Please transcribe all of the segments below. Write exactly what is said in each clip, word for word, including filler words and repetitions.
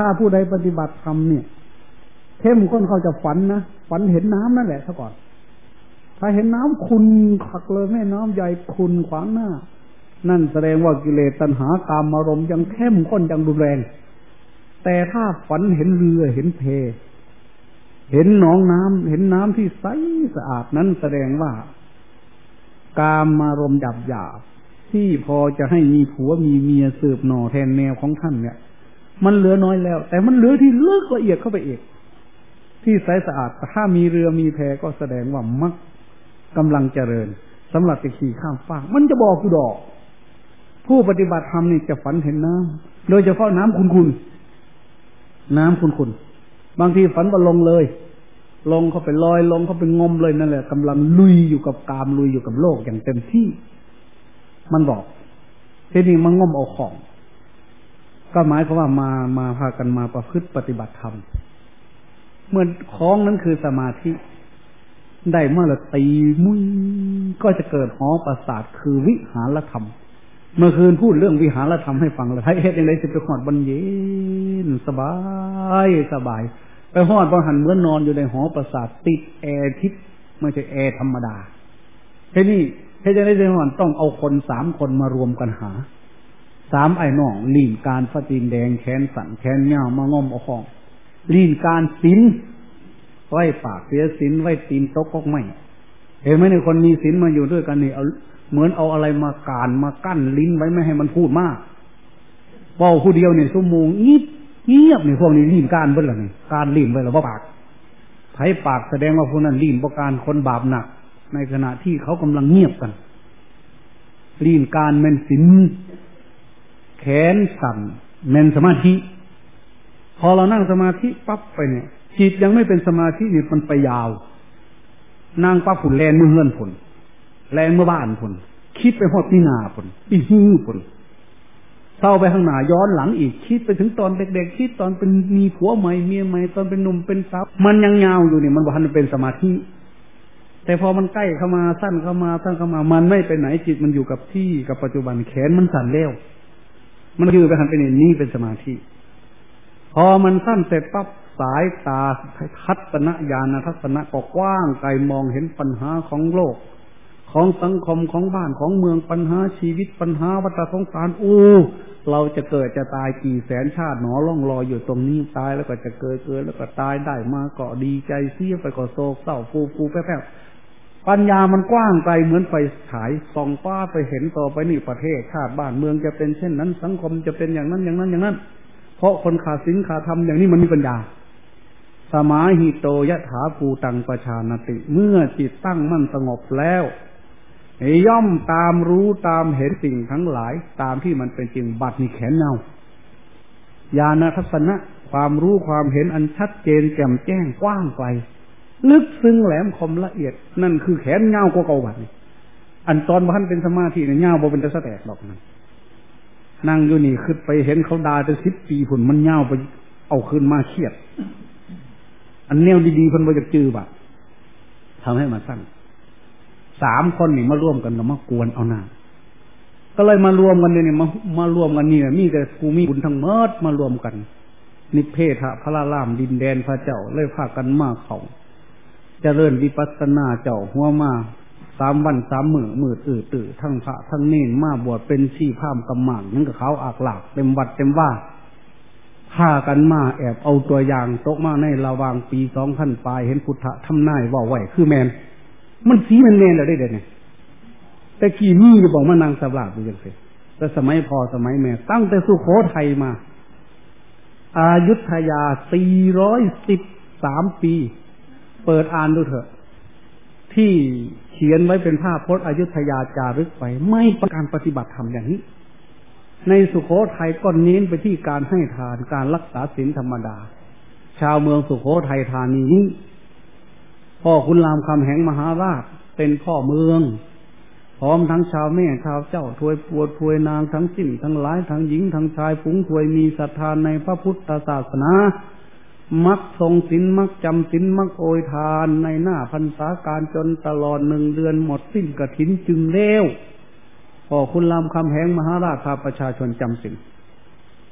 ถ้าผู้ใดปฏิบัติธรรมเนี่ยเข้มข้นเขาจะฝันนะฝันเห็นน้ำนั่นแหละซะก่อนถ้าเห็นน้ำขุ่นขักเลยแม่น้ำใหญ่ขุ่นขวางหน้านั่นแสดงว่ากิเลสตัณหากามารมณ์ยังเข้มข้นยังรุนแรงแต่ถ้าฝันเห็นเรือเห็นเพเห็นหนองน้ำเห็นน้ำที่ใสสะอาดนั้นแสดงว่ากามารมณ์หยาบหยาบที่พอจะให้มีผัวมีเมียสืบหน่อแทนแนวของท่านเนี่ยมันเหลือน้อยแล้วแต่มันเหลือที่ลึกละเอียดเข้าไปอีกที่ใสสะอาดถ้ามีเรือมีแพก็แสดงว่ามรรคกำลังเจริญสำหรับจะขี่ข้ามฟากมันจะบอกกูดอกผู้ปฏิบัติธรรมนี่จะฝันเห็นน้ำโดยเฉพาะน้ำขุ่นๆน้ำขุ่นๆบางทีฝันว่าลงเลยลงเข้าไปลอยลงเข้าไปงมเลยนั่นแหละกำลังลุยอยู่กับกามลุยอยู่กับโลกอย่างเต็มที่มันบอกทีนี้มันงมเอาของก็หมายความว่ามามาพากันมาประพฤติปฏิบัติธรรมเมื่อของนั้นคือสมาธิได้เมื่อละตีมุ้ยก็จะเกิดหอประสาทคือวิหารธรรมเมื่อคืนพูดเรื่องวิหารธรรมให้ฟังแล้วให้เฮ็ดยังไงสิไปหอดบรรเย็นสบายสบายไปหอดบางหันเหมือนนอนอยู่ในหอประสาทติดแอร์ทิพย์ไม่ใช่แอร์ธรรมดาทีนี้เฮ็ดยังไงสิหอดต้องเอาคนสามคนมารวมกันหาสามไอ้น้องลีนการฟาตีนแดงแขนสั่นแขนเงามางอมเอาของลีนการศีลไว้ปากเสียศีลไว้ตีนตกกอกไม่เห็นไหมในคนมีศีลมาอยู่ด้วยกันนี่เอาเหมือนเอาอะไรมาการมากั้นลิ้นไว้ไม่ให้มันพูดมากเว้าผู้เดียวเนี่ยชั่วโมงงีบเงียบนี่พวกนี้ลีนการเบิ่งล่ะนี่การลีนไว้แล้วบ่ปากไผปากแสดงว่าผู้นั้นลีนบ่การคนบาปหนักในขณะที่เขากำลังเงียบกันลีนการแม่นศีลแขนสั่นแม่นสมาธิพอเรานั่งสมาธิปั๊บไปเนี่ยจิตยังไม่เป็นสมาธินี่มันไปยาวนั่งปั๊บผุนแลนมือเฮือนผุนแลนเมื่อบ้านผุนคิดไปหอดที่นาผุนอีหิ้วผุนเศร้าไปข้างหน้าย้อนหลังอีกคิดไปถึงตอนเด็กๆคิดตอนเป็นมีผัวใหม่เมียใหม่ตอนเป็นหนุ่มเป็นสาวมันยังยาวอยู่เนี่ยมันบ่ทันเป็นสมาธิแต่พอมันใกล้เข้ามาสั้นเข้ามาสั้นเข้ามามันไม่ไปไหนจิตมันอยู่กับที่กับปัจจุบันแขนมันสั่นเร็วมันยืดไปหันไปนี่นี่เป็นสมาธิพอมันสั้นเสร็จปั๊บสายตาทัศนญาณทัศนะก็กว้างไกลมองเห็นปัญหาของโลกของสังคมของบ้านของเมืองปัญหาชีวิตปัญหาวัฏสงสารอู้เราจะเกิดจะตายกี่แสนชาติหนอล่องลอยอยู่ตรงนี้ตายแล้วก็จะเกิดเกิดแล้วก็ตายได้มาก็ดีใจเสียไปก็โศกเศร้าฟูฟูแป๊บๆปัญญามันกว้างไกลเหมือนไฟฉายส่องฟ้าไปเห็นต่อไปนี่ประเทศชาติบ้านเมืองจะเป็นเช่นนั้นสังคมจะเป็นอย่างนั้นอย่างนั้นอย่างนั้นเพราะคนขาดศีลขาดธรรมอย่างนี้มันมีปัญญาสมาหิโตยะถาภูตังปชานติเมื่อจิตตั้งมั่นสงบแล้วย่อมตามรู้ตามเห็นสิ่งทั้งหลายตามที่มันเป็นจริงบัดนี้แขนเงาญาณทัศนะความรู้ความเห็นอันชัดเจนแจ่มแจ้งกว้างไกลลึกซึ้งแหลมคมละเอียดนั่นคือแขนเงากว่าเก่าบัดนี้อันตอนบ่ทันเป็นสมาธิเนี่ยเงาบ่เป็นตะสะแตกหรอกนั่นนั่งอยู่นี่คือไปเห็นเขาด่าจะสิบปีผลมันเงาไปเอาขึ้นมาเครียดอันแนวดีๆเพิ่นบ่อยากจื้อบัดทำให้มาสั้นสามคนนี่มาร่วมกันก็มากวนเอาหน้าก็เลยมารวมกันเนี่ยมามารวมกันนี่มีแต่ภูมิบุญทั้งหมดมารวมกันนิเพทพระรามดินแดนพระเจ้าเลยพากันมาเขาเจริญวิปัสสนาเจ้าหัวมาสามวันสามมื้อมื้อตื่อตื่อทั้งพระทั้งเนรมาบวชเป็นชีพามกำหม่างนั่นก็เขาอากหลากเต็มวัดเต็มว่าพากันมาแอบเอาตัวอย่างตกมาในระหว่างปีสองพันปลายเห็นพุทธทำนายว่าไหวคือแมนมันสีมันแมนแล้วได้เด่นเนี่ยแต่กี่มีจะบอกมานางสำราบอยู่ยังไงแต่สมัยพอสมัยแม่ตั้งแต่สุโขทัยมาอายุทยาสี่ร้อยสิบสามปีเปิดอ่านดูเถอะที่เขียนไว้เป็นภาพพจน์อยุธยาจารึกไปไม่ประการปฏิบัติธรรมอย่างนี้ในสุโขทัยก็เน้นไปที่การให้ทานการรักษาศีลธรรมดาชาวเมืองสุโขทัยธานีนี้พ่อคุณรามคำแหงมหาราชเป็นพ่อเมืองพร้อมทั้งชาวแม่ชาวเจ้าทวยปวดทวยนางทั้งสิ้นทั้งหลายทั้งหญิงทั้งชายฝูงทวยมีศรัทธาในพระพุทธศาสนามักทรงศีลมักจำศีลมักโอยทานในหน้าพรรษาการจนตลอดหนึ่งเดือนหมดสิ้นกฐินจึงเร็วพ่อคุณรามคำแหงมหาราชพาประชาชนจำศีล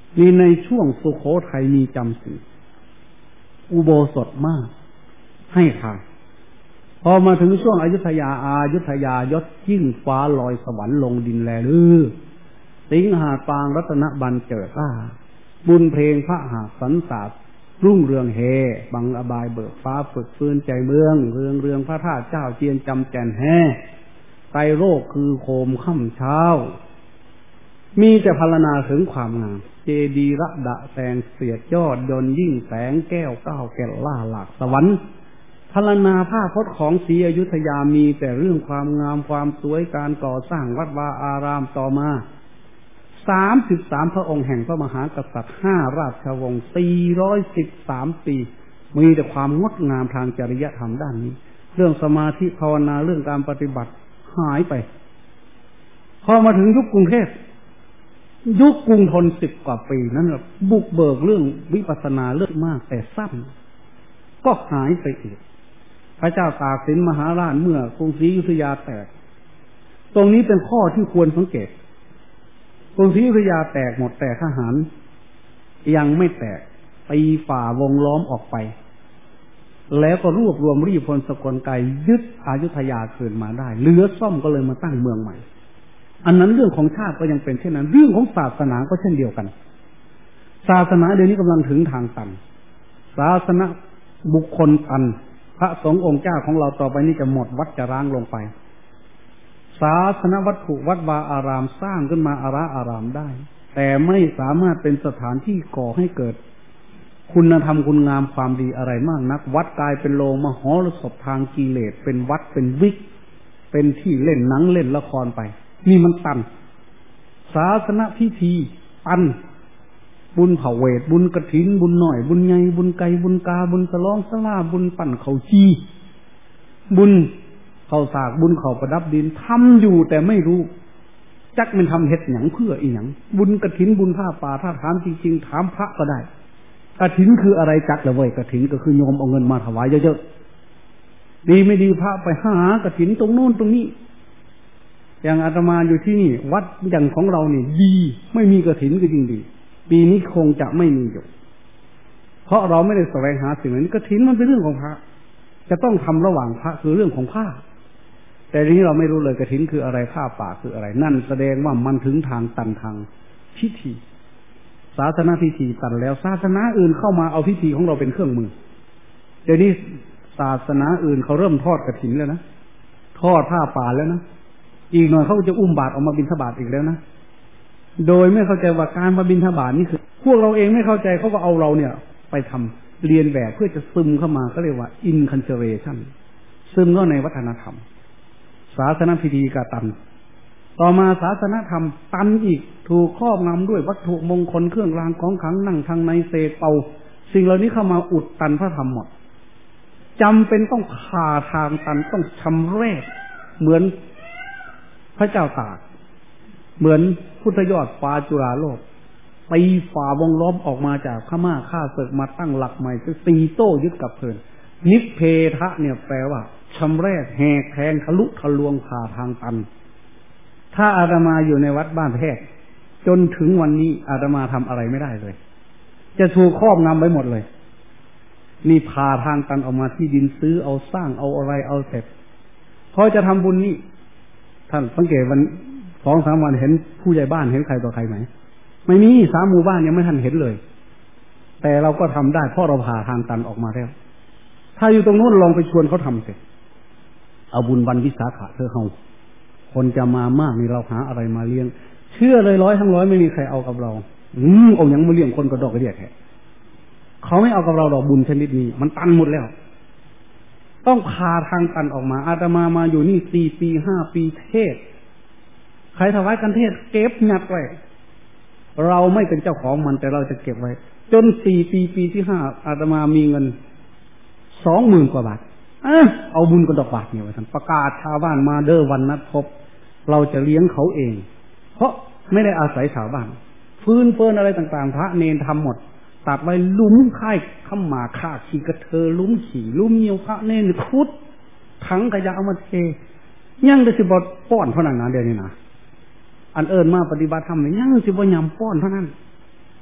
มีในช่วงสุโขทัยมีจำศีลอุโบสถมากให้ทานพอมาถึงช่วงอยุธยาอายุธยายศยิ่งฟ้าลอยสวรรค์ลงดินแลลือสิงหาปางรัตนบันเจิดล่าบุญเพลงพระหาสันสาสรุ่งเรืองเฮบังอบายเบิกฟ้าฝึกฟื้นใจเมืองเรืองเรืองพระธาตุเจ้าเจียนจำแจนแฮไตรโลกคือโคมค่ำเช้ามีแต่พรรณนาถึงความงามเจดีย์ระดะแสงเสียดยอดยนยิ่งแสงแก้วก้าวแก่ล่าหลากสวรรค์พรรณนาภาพพจน์ของศรีอยุธยามีแต่เรื่องความงามความสวยการก่อสร้างวัดวาอารามต่อมาสามสิบสามพระองค์แห่งพระมหากษัตริย์ห้าราชวงศ์สี่ร้อยสิบสามปีมีแต่ความงดงามทางจริยธรรมด้านนี้เรื่องสมาธิภาวนาเรื่องการปฏิบัติหายไปพอมาถึงยุคกรุงเทพยุคกรุงธนสิบกว่าปีนั้นบุกเบิกเรื่องวิปัสสนาเลิศมากแต่สั้นก็หายไปอีกพระเจ้าตากสินมหาราชเมื่อกรุงศรีอยุธยาแตกตรงนี้เป็นข้อที่ควรสังเกตกรุงศรีอยุธยาแตกหมดแต่ทหารยังไม่แตกตีฝ่าวงล้อมออกไปแล้วก็รวบรวมรีพลสกลไกยึดอยุธยาคืนมาได้เหลือซ่อมก็เลยมาตั้งเมืองใหม่อันนั้นเรื่องของชาติก็ยังเป็นเช่นนั้นเรื่องของศาสนาก็เช่นเดียวกันศาสนาเดี๋ยวนี้กำลังถึงทางตันศาสนาบุคคลตันพระสงฆ์องค์เจ้าของเราต่อไปนี้จะหมดวัดจะร้างลงไปศาสนวัตถุวัดวาอารามสร้างขึ้นมาอาราอารามได้แต่ไม่สามารถเป็นสถานที่ก่อให้เกิดคุณธรรมคุณงามความดีอะไรมากนักวัดกลายเป็นโรงมหรสพทางกิเลสเป็นวัดเป็นวิกเป็นที่เล่นหนังเล่นละครไปนี่มันตันศาสนพิธีตันบุญเผาเวทบุญกฐินบุญหน่อยบุญใหญ่บุญไก่บุญกาบุญสลองสลาบุญปั่นเขาจีบุญเขาสากบุญเขาประดับดินทำอยู่แต่ไม่รู้จักมันทำเฮ็ดหยังเพื่ออีหยังบุญกฐินบุญผ้าป่าถ้าถามจริงๆถามพระก็ได้กฐินคืออะไรจักเลยเว้ยกฐินก็คือโยมเอาเงินมาถวายเยอะๆดีไม่ดีพระไปหากฐินตรงโน้นตรงนี้อย่างอาตมาอยู่ที่นี่วัดอย่างของเรานี่ดีไม่มีกฐินก็จริงดีปีนี้คงจะไม่มีอยู่เพราะเราไม่ได้แสวงหาสิ่งนั้นกฐินมันเป็นเรื่องของพระจะต้องทำระหว่างพระคือเรื่องของผ้าแต่ทีนี้เราไม่รู้เลยกฐินคืออะไรผ้าป่าคืออะไรนั่นแสดงว่ามันถึงทางตันทางพิธีศาสนาพิธีตันแล้วศาสนาอื่นเข้ามาเอาพิธีของเราเป็นเครื่องมือเดี๋ยวนี้ศาสนาอื่นเขาเริ่มทอดกฐินแล้วนะทอดผ้าป่าแล้วนะอีกหน่อยเขาจะอุ้มบาตรออกมาบิณฑบาตอีกแล้วนะโดยไม่เข้าใจว่าการมาบิณฑบาตนี่คือพวกเราเองไม่เข้าใจเขาก็เอาเราเนี่ยไปทำเรียนแบบเพื่อจะซึมเข้ามาก็เรียกว่า inculturation ซึมเข้าในวัฒนธรรมศาสนพิธีกตันต่อมาศาสนธรรมตันอีกถูกครอบงำด้วยวัตถุมงคลเครื่องรางของขลังนั่งทางในเสกเป่าสิ่งเหล่านี้เข้ามาอุดตันพระธรรมหมดจำเป็นต้องผ่าทางตันต้องชำแรกเหมือนพระเจ้าตากเหมือนพุทธยอดฟ้าจุฬาโลกตีฝ่าวงล้อมออกมาจากพม่าฆ่าศึกมาตั้งหลักใหม่จะตีโต้ยึดกับเพลินนิพเพทะเนี่ยแปลว่าชำแรกแหกแทงทะลุทะลวงผ่าทางตันถ้าอาตมาอยู่ในวัดบ้านแพทย์จนถึงวันนี้อาตมาทำอะไรไม่ได้เลยจะถูกครอบงำไปหมดเลยนี่ผ่าทางตันออกมาที่ดินซื้อเอาสร้างเอาอะไรเอาเสร็จพอจะทำบุญนี่ท่านสังเกตวันสองสามวันเห็นผู้ใหญ่บ้านเห็นใครต่อใครไหมไม่มีสามหมู่บ้านยังไม่ทันเห็นเลยแต่เราก็ทำได้เพราะเราผ่าทางตันออกมาแล้วถ้าอยู่ตรงโน้นลองไปชวนเขาทำสิเอาบุญวันวิสาขะเธอเฮาคนจะมามากนี่เราหาอะไรมาเลี้ยงเชื่อเลยร้อยทั้งร้อยไม่มีใครเอากับเราอืมเอาอย่างมาเลี้ยงคนกระดอกกระเดียดแท้เขาไม่เอากับเราดอกบุญชนิดนี้มันตันหมดแล้วต้องพาทางตันออกมาอาตมามาอยู่นี่สี่ปีห้าปีเทศใครถวายกันเทศเก็บงัดไว้เราไม่เป็นเจ้าของมันแต่เราจะเก็บไว้จนสี่ปีปีที่ห้าอาตมามีเงินสองหมื่นกว่าบาทเออเอาบุญกระดอกบาทเนี่ยไว้ท่านประกาศชาวบ้านมาเด้อวันนัดพบเราจะเลี้ยงเขาเองเพราะไม่ได้อาศัยชาวบ้านฟื้นเฟินอะไรต่างๆพระเนรทำหมดตัดไว้ลุ้มค่ายข้ามหมาฆ่าขี่กระเทอลุ้มขี่ลุ้มเหี่ยวพระเนรคุดถังขยะเอามาเทยังจะสิบป้อนเท่านั้นนะเดี๋ยวนี้นะอันเอิญมาปฏิบัติธรรมเนี่ยยังสิบยำป้อนเท่านั้น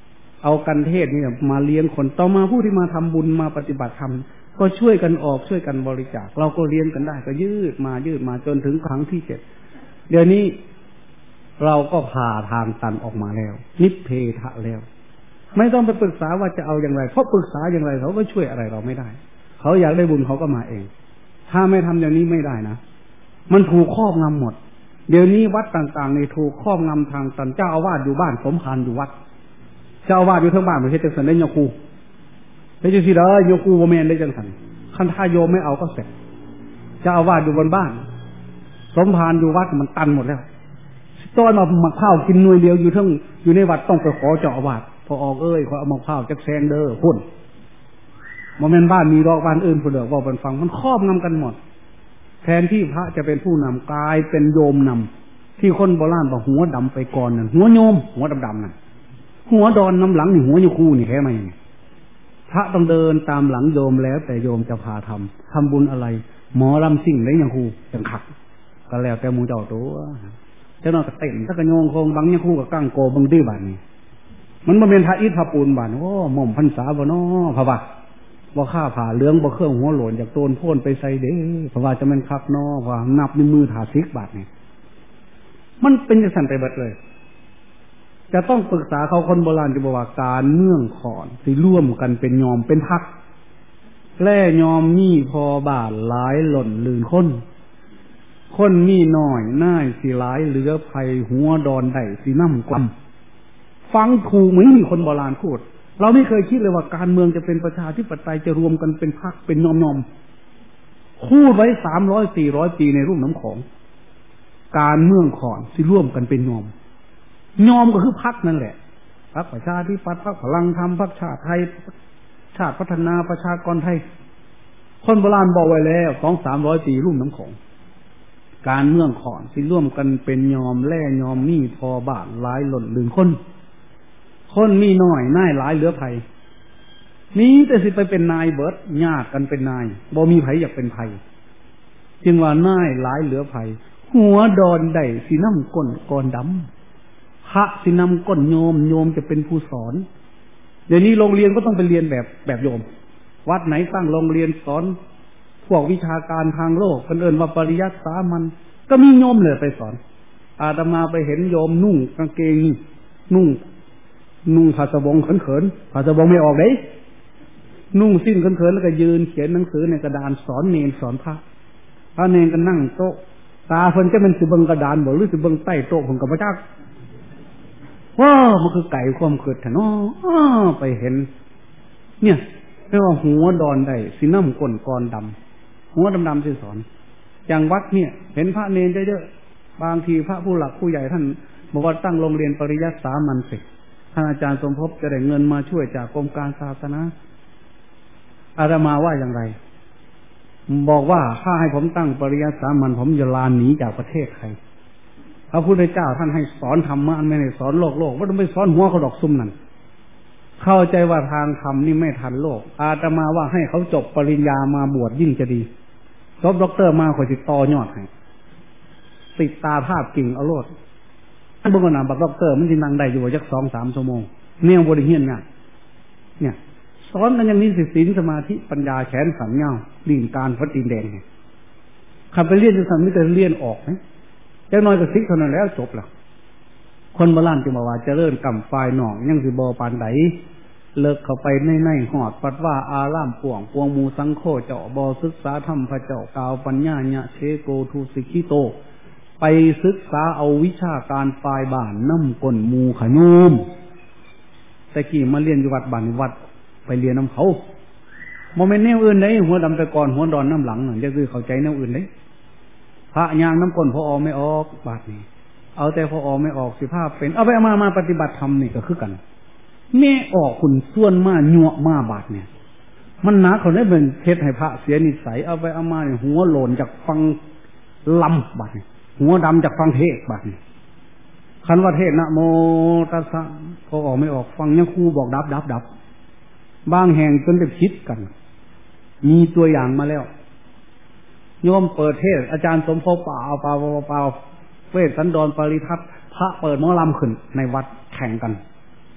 เอากันเทศนี่มาเลี้ยงคนต่อมาผู้ที่มาทำบุญมาปฏิบัติธรรมก็ช่วยกันออกช่วยกันบริจาคเราก็เลี้ยงกันได้ก็ยืดมายืดมาจนถึงครั้งที่เจ็ดเดี๋ยวนี้เราก็ผ่าทางตันออกมาแล้วนิพเพทะแล้วไม่ต้องไปปรึกษาว่าจะเอาอย่างไรเพราะปรึกษาอย่างไรเขาก็ช่วยอะไรเราไม่ได้เขาอยากได้บุญเขาก็มาเองถ้าไม่ทำอย่างนี้ไม่ได้นะมันถูกครอบงำหมดเดี๋ยวนี้วัดต่างๆในถูกครอบงำทางตันเจ้าอาวาสอยู่บ้านสมภารอยู่วัดเจ้าอาวาสอยู่ทั้งบ้านประเทศจังสันได้โยคูได้จังสิเด้อโยคูโมเมนได้จังสันคันท่าโยมไม่เอาก็เสร็จเจ้าอาวาสอยู่บนบ้านสมภารอยู่วัดมันตันหมดแล้วต้อนมาหมักข้าวกินหน่วยเดียวอยู่ทั้งอยู่ในวัดต้องไปขอเจ้าอาวาสพอออกเอ้ยขอเอาหมักข้าวจักแซงเด้อพุ่นโมเมนบ้านมีดอกบ้านอื่นผู้เดือดว่าบนฟังมันครอบงำกันหมดแทนที่พระจะเป็นผู้นำกลายเป็นโยมนำที่คนโบราณบอกหัวดำไปก่อนนั่นหัวโยมหัวดำๆนั่นหัวดอนน้ำหลังนี่หัวโยคูนี่แค่ไหมพระต้องเดินตามหลังโยมแล้วแต่โยมจะพาทำทำบุญอะไรหมอลำสิ่งได้ยังคูจังขักก็แล้วแต่มูเจ้าตัวเจ้าน้อยก็เต้นถ้ากระโยงคงบังยังคูกับกั้งโกบังดื้อบ้านนี่มันมาเป็นพระอิฐพระปูนบ้านโอ้หม่อมพรรษาบ่น้อพระบาบ่ข้าผ่าเลื้องบ่เครื่องหัวโหลนจากโตนโพ่นไปใส่เด้เพราะว่าจะมันคักน้อว่านับในมือถาซิกบาทนี่มันเป็นอย่างสั่นไปเบิดเลยจะต้องปรึกษาเขาคนโบราณจะบอกว่าการเมืองขอนสิร่วมกันเป็นยอมเป็นพักแล่ยอมมีพอบาทหลายหล่นลืนคนคนมีน้อยน่ายสิหลายเหลือภัยหัวดอนได้สิน้ำกลำฟังถูกเหมือนมีคนโบราณพูดเราไม่เคยคิดเลยว่าการเมืองจะเป็นประชาธิปไตยจะรวมกันเป็นพรรคเป็นนอมนอมพูดไว้สามร้อยสี่ร้อยปีในรุ่มน้ำของการเมืองขอนที่ร่วมกันเป็นยอมยอมก็คือพรรคนั่นแหละพรรคประชาธิปัตย์พรรคพลังธรรมพรรคชาติไทยชาติพัฒนาประชากรไทยคนโบราณบอกไว้แล้วสองสามร้อยปีรุ่มน้ำของการเมืองขอนที่ร่วมกันเป็นยอมแล่ยอมมีพอบาทหลายหล่นลืมคนคนมีน้อยน่ายหลายเหลือไผนี้แต่สิไปเป็นนายเบิดญาติกันเป็นนายบ่มีไผอยากเป็นไผจึงว่าน่ายหลายเหลือไผหัวดอนได้สิน้ำก้นกอนดำพระสินำก้นโยมโยมจะเป็นผู้สอนเดี๋ยวนี้โรงเรียนก็ต้องไปเรียนแบบแบบโยมวัดไหนตั้งโรงเรียนสอนพวกวิชาการทางโลกคนอื่นว่าปริยัติสามัญก็มีโยมเลยไปสอนอาตมาไปเห็นโยมนุ่งกางเกงนุ่งนุ่งผ้าสบงเขินๆผ้าสบงไม่ออกเลยนุ่งสิ้นเขินๆแล้วก็ยืนเขียนหนังสือในกระดานสอนเนรสอนพระพระเนรก็นั่งโต๊ะตาคนจะเป็นสิเบิงกระดานบอกหรือสิเบิงใต้โต๊ะผมกับพระเจ้าว้ามันคือไก่ความเกิดแถนอ้อไปเห็นเนี่ยเรียกว่าหัวดอนได้สีน้ำก้นกรดำหัวดำๆที่สอนอย่างวัดเนี่ยเห็นพระเนรเยอะๆบางทีพระผู้หลักผู้ใหญ่ท่านบอกว่าตั้งโรงเรียนปริยัติสามัญเสร็จท่านอาจารย์สมภพจะได้เงินมาช่วยจากกรมการศาสนาอาตมาว่าอย่างไรบอกว่าถ้าให้ผมตั้งปริยัติสามัญผมจะลาหนีจากประเทศไทยพระพุทธเจ้าท่านให้สอนธรรมะไม่ได้สอนโลกโลกว่าต้องไปสอนหัวเขาดอกซุ่มนั่นเข้าใจว่าทางธรรมนี่ไม่ทันโลกอาตมาว่าให้เขาจบปริญญามาบวชยิ่งจะดีจบด็อกเตอร์มาคอยติดต่อยอดให้ติดตาภาพกิ่งเอาโลดเบื้องหน้าบักด็อกเตอร์มันจะนั่งได้อยู่สักสองสามชั่วโมงเนี่ยบริเฮียนเนี่ยเนี่ยสอนกันอย่างนี้สิศีลสมาธิปัญญาแขนขันเงาดิ่งการฟัดดินแดงเนี่ยขับไปเรียนจะสั่งไม่แต่เรียนออกนะเจ้าน้อยก็ซิกเท่านั้นแล้วจบแล้วคนโบราณจึงบอกว่าเจริญกำไฟหนองยังสิบอปานไดเลิกเข้าไปในในหอดปัดว่าอารามป่วงปวงมูสังโฆเจาะบอศึกษาธรรมพระเจ้ากาวปัญญาญะเชโกทูสิกิโตไปศึกษาเอาวิชาการฝ่ายบ้านน้ำก้นมูขยุมแต่กี่มาเรียนอยู่วัดบ้านวัดไปเรียนน้ำเขาโมเมนต์แนวอื่นได้หัวดำไปก่อนหัวดอนน้ำหลังหนึ่งจะคือเข้าใจแนวอื่นได้พระยางน้ำก้นพออไม่ออกบาดนี้เอาแต่พออไม่ออกสิภาพเป็นเอาไปเอามามาปฏิบัติธรรมนี่ก็คือกันแม่ออกคุณส่วนมาหยวกมาบาดเนี่ยมันหนาเขาได้เป็นเทศให้พระเสียนิสัยเอาไปเอามาเนี่ยหัวโหลนจากฟังลำบาดเนี่ยหัวดำจากฟังเทศบาดเนี่ยคันว่าเทศนะโมตัสสะพอออกไม่ออกฟังยังครูบอกดับดับดับบางแห่งจนจะคิดกันมีตัวอย่างมาแล้วโยมเปิดเทศอาจารย์สมภพเปล่าเปล่าเปล่าเวทสันดรปริทัศน์พระเปิดหมอลำขึ้นในวัดแข่งกัน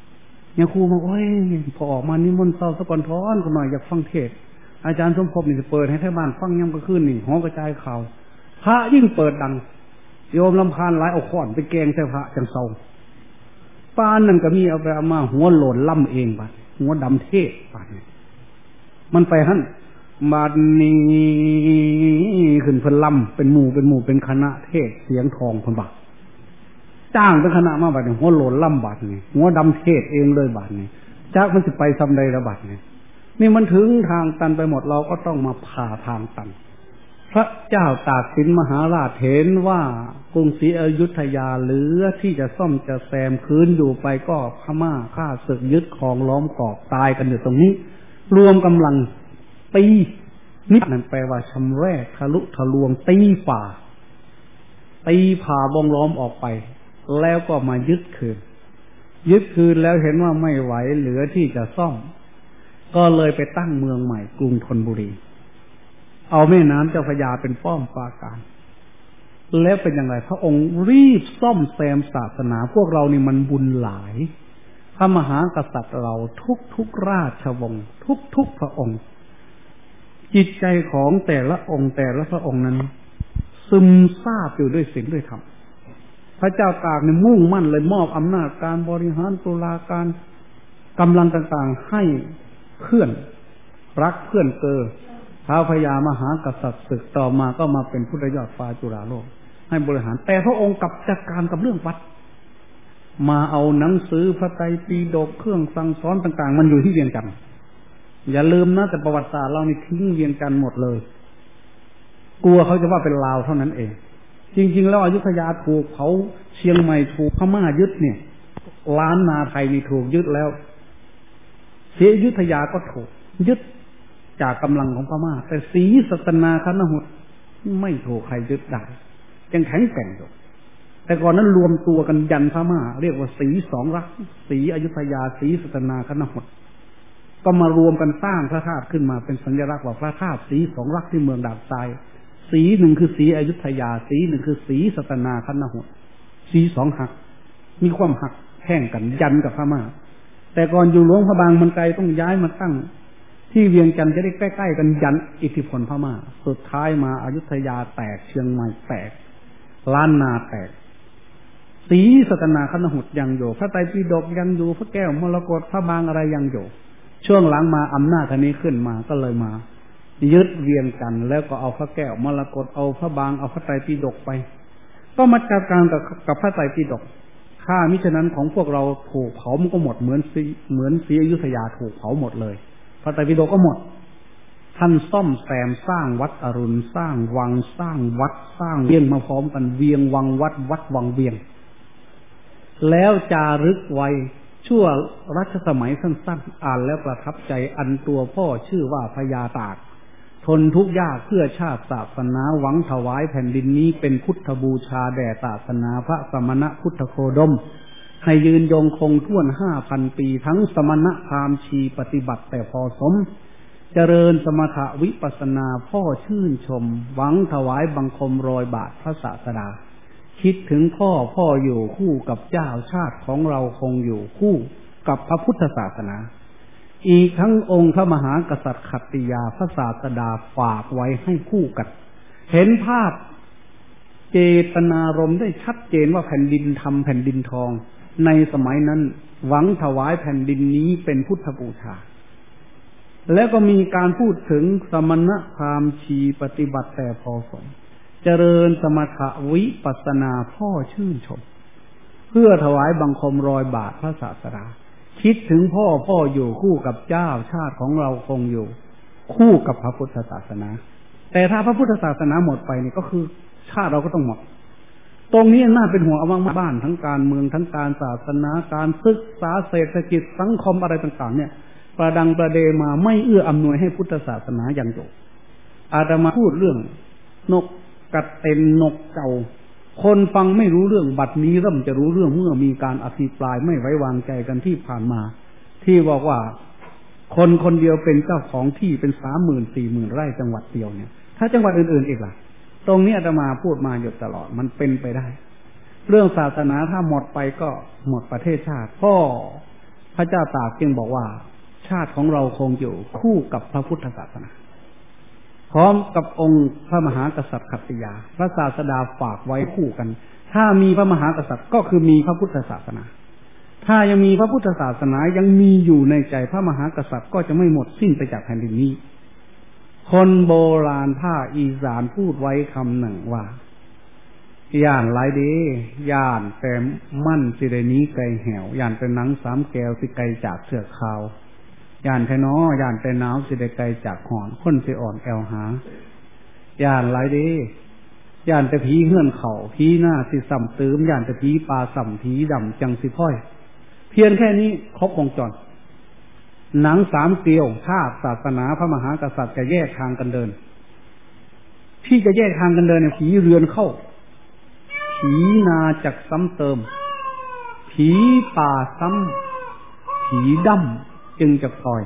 เนี่ยครูมาโอ้ยพอออกมานิมนต์เศร้าสะก่อนท้อนก็หน่อยอยากฟังเทศอาจารย์สมภพนี่จะเปิดให้ท่านบ้านฟังย่ำก็ขึ้นนี่หอกระจายข่าวพระยิ่งเปิดดังโยมลำพานหลายเอาขอนไปแกงใส่พระจังเศร้าป้านนั่นก็มีเอาไปเอามาหัวโหล่นล่ำเองบัดหัวดำเทศบัดมันไปหั่นบัดนี้ขึ้นเพิ่นล่ำเป็นหมู่เป็นหมู่เป็นคณะเทศเสียงทองเพิ่นบัดจ้างเป็นคณะมาบัดนี้หัวโหล่นล่ำบัดนี่หัวดำเทศเองเลยบัดนี่จากมันสิไปซำใดละบัดนี่นี่มันถึงทางตันไปหมดเราก็ต้องมาผ่าทางตันพระเจ้าตากสินมหาราชเห็นว่ากรุงศรีอยุธยาเหลือที่จะซ่อมจะแซมคืนอยู่ไปก็พม่าฆ่าศึกยึดครองล้อมกรอบตายกันอยู่ตรงนี้รวมกำลังตีนิดนั่นแปลว่าชำแรกทะลุทะลวงตีฝ่าตีผ่าวงล้อมออกไปแล้วก็มายึดคืนยึดคืนแล้วเห็นว่าไม่ไหวเหลือที่จะซ่อมก็เลยไปตั้งเมืองใหม่กรุงธนบุรีเอาแม่น้ำเจ้าพระยาเป็นป้อมปราการแล้วเป็นอย่างไรพระองค์รีบซ่อมแซมศาสนาพวกเรานี่มันบุญหลายพระมหากษัตริย์เราทุกทุกราชวงศ์ทุกทุกพระองค์จิตใจของแต่ละองค์แต่ละพระองค์นั้นซึมซาบอยู่ด้วยศีลด้วยธรรมพระเจ้าตากนี่มุ่งมั่นเลยมอบอำนาจการบริหารตุลาการกำลังต่างๆให้เพื่อนรักเพื่อนเกอท้าวพญามหากษัตริย์ศึกต่อมาก็มาเป็นพุทธยอดฟ้าจุฬาโลกให้บริหารแต่พระองค์กลับจัดการกับเรื่องวัดมาเอาหนังสือพระไตรปิฎกเครื่องสั่งสอนต่างๆมันอยู่ที่เวียงจันทร์อย่าลืมนะแต่ประวัติศาสตร์เรานี่ทิ้งเวียงจันทร์หมดเลยกลัวเขาจะว่าเป็นลาวเท่านั้นเองจริงๆแล้วอยุธยาถูกเผาเชียงใหม่ถูกพม่ายึดเนี่ยล้านนาไทยนี่ถูกยึดแล้วศรีอยุธยาก็ถูกยึดจากกำลังของพม่าแต่ศรีสัตนาคณหุตไม่ถูกใครยึดได้ยังแข็งแกร่งอยู่แต่ก่อนนั้นรวมตัวกันยันพม่าเรียกว่าศรีสองรักศรีอยุธยาศรีสัตนาคณหุตก็มารวมกันสร้างพระธาตุขึ้นมาเป็นสัญลักษณ์ว่าพระธาตุศรีสองรักที่เมืองดาดทรายศรีหนึ่งคือศรีอยุธยาศรีหนึ่งคือศรีสัตนาคณหุตศรีสองหักมีความหักแข่งกันยันกับพม่าแต่ก่อนอยู่หลวงพระบางมันไกลต้องย้ายมาตั้งที่เวียงจันทร์จะได้ใกล้ๆกันยันอิทธิพลพม่าสุดท้ายมาอยุธยาแตกเชียงใหม่แตกล้านนาแตกศรีสัตนาคณหุตยังอยู่พระไตรปิฎกยังอยู่พระแก้วมรกตพระบางอะไรยังอยู่ช่วงหลังมาอำนาจอันนี้ขึ้นมาก็เลยมายึดเวียงจันทร์แล้วก็เอาพระแก้วมรกตเอาพระบางเอาพระไตรปิฎกไปก็มาจัดการกับกับพระไตรปิฎกข้ามิฉะนั้นของพวกเราถูกเผามันก็หมดเหมือนเหมือนศรีอยุธยาถูกเผาหมดเลยพระไตรปิฎกก็หมดท่านซ่อมแซมสร้างวัดอรุณสร้างวังสร้างวัดสร้างเวียงมาพร้อมกันเวียงวังวัดวัดวังเวียงแล้วจารึกไว้ชั่วรัชสมัยสั้นๆอ่านแล้วประทับใจอันตัวพ่อชื่อว่าพญาตากทนทุกข์ยากเพื่อชาติศาสนาหวังถวายแผ่นดินนี้เป็นพุทธบูชาแด่ศาสนาพระสมณพุทธโคดมให้ยืนยงคงท่วนห้าพันปีทั้งสมณพราหมณ์ชีปฏิบัติแต่พอสมเจริญสมถะวิปัสสนาพ่อชื่นชมหวังถวายบังคมรอยบาทพระศาสดาคิดถึงพ่อพ่ออยู่คู่กับเจ้าชาติของเราคงอยู่คู่กับพระพุทธศาสนาอีกทั้งองค์พระมหากษัตริย์ขัตติยาพระศาสดาฝากไว้ให้คู่กันเห็นภาพเจตนารมณ์ได้ชัดเจนว่าแผ่นดินทำแผ่นดินทองในสมัยนั้นหวังถวายแผ่นดินนี้เป็นพุทธบูชาแล้วก็มีการพูดถึงสมณพราหมณ์ชีปฏิบัติแต่พอสมเจริญสมถะวิปัสสนาพ่อชื่นชมเพื่อถวายบังคมรอยบาทพระศาสดาคิดถึงพ่อพ่ออยู่คู่กับเจ้าชาติของเราคงอยู่คู่กับพระพุทธศาสนาแต่ถ้าพระพุทธศาสนาหมดไปนี่ก็คือชาติเราก็ต้องหมดตรงนี้น่าเป็นห่วงเอามากบ้านทั้งการเมืองทั้งการศาสนาการศึกษาเศรษฐกิจสังคมอะไรต่างๆเนี่ยประดังประเดมาไม่เอื้ออำนวยให้พุทธศาสนาอย่างอยู่อาตมาพูดเรื่องนกกระเต็นนกเก่าคนฟังไม่รู้เรื่องบัดนี้เริ่มจะรู้เรื่องเมื่อมีการอภิปรายไม่ไว้วางใจกันที่ผ่านมาที่บอกว่าคนคนเดียวเป็นเจ้าของที่เป็นสามหมื่นสี่หมื่นไร่จังหวัดเดียวเนี่ยถ้าจังหวัดอื่นๆอีกล่ะตรงนี้อาตมาพูดมาอยู่ตลอดมันเป็นไปได้เรื่องศาสนาถ้าหมดไปก็หมดประเทศชาติพ่อพระเจ้าตากจึงบอกว่าชาติของเราคงอยู่คู่กับพระพุทธศาสนาพร้อมกับองค์พระมหากษัตริย์ขัตติยาพระศาสดาฝากไว้คู่กันถ้ามีพระมหากษัตริย์ก็คือมีพระพุทธศาสนาถ้ายังมีพระพุทธศาสนายังมีอยู่ในใจพระมหากษัตริย์ก็จะไม่หมดสิ้นไปจากแผ่นดินนี้คนโบราณภาคอีสานพูดไว้คำหนึ่งว่าย่านหลายเด้ย่านแต่มั่นสิได้นี้ไกลแหวย่านแต่หนังสามแก้วสิไกลจากเสือกขาวย่านแค่น้อย่านแต่หนาวสิได้ไกลจากหอนคนสิอ่อนแอวหาย่านหลายเด้ย่านแต่ผีเฮือนเข่าผีหน้าสิสัมตืมย่านแต่ผีปลาสัมผีดำจังสิพ้อยเพียงแค่นี้ครบวงจรหนังสามเกลียวชาติศาสนาพระมหากษัตริย์จะแยกทางกันเดินที่จะแยกทางกันเดินเนี่ยผีเรือนเข้าผีนาจักซ้ำเติมผีป่าซ้ำผีดำจึงจะปล่อย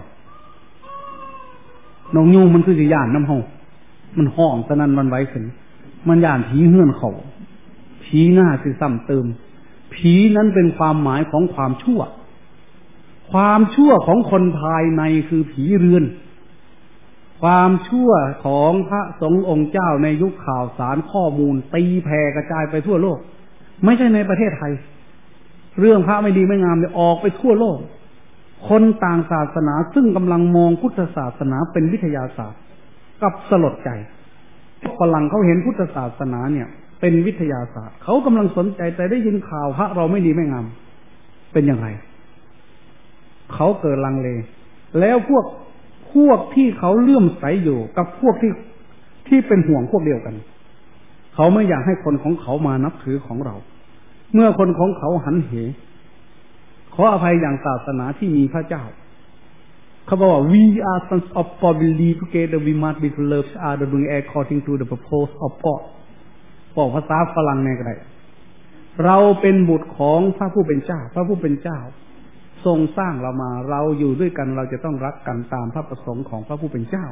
นองยูมันคือสิย่านน้ำห้องมันห้องตะนั้นมันไว้ขึ้นมันย่านผีเฮือนเขาผีหน้าสิซ้ำเติมผีนั้นเป็นความหมายของความชั่วความชั่วของคนภายในคือผีเรือนความชั่วของพระสงฆ์องค์เจ้าในยุคข่าวสารข้อมูลตีแผ่กระจายไปทั่วโลกไม่ใช่ในประเทศไทยเรื่องพระไม่ดีไม่งามเนี่ยออกไปทั่วโลกคนต่างศาสนาซึ่งกำลังมองพุทธศาสนาเป็นวิทยาศาสตร์กับสลดใจฝรั่งเขาเห็นพุทธศาสนาเนี่ยเป็นวิทยาศาสตร์เขากำลังสนใจแต่ได้ยินข่าวพระเราไม่ดีไม่งามเป็นอย่างไรเขาเกิดลังเลแล้วพวกพวกที่เขาเลื่อมใสอยู่กับพวกที่ที่เป็นห่วงพวกเดียวกันเขาไม่อยากให้คนของเขามานับถือของเราเมื่อคนของเขาหันเหขออภัยอย่างศาสนาที่มีพระเจ้าเขาบอกว่า we are sons of God we live together we must be to love each other doing according to the purpose of God บอกภาษาฝรั่งในก็ได้เราเป็นบุตรของพระผู้เป็นเจ้าพระผู้เป็นเจ้าทรงสร้างเรามาเราอยู่ด้วยกันเราจะต้องรักกันตามพระประสงค์ของพระผู้เป็นเจ้า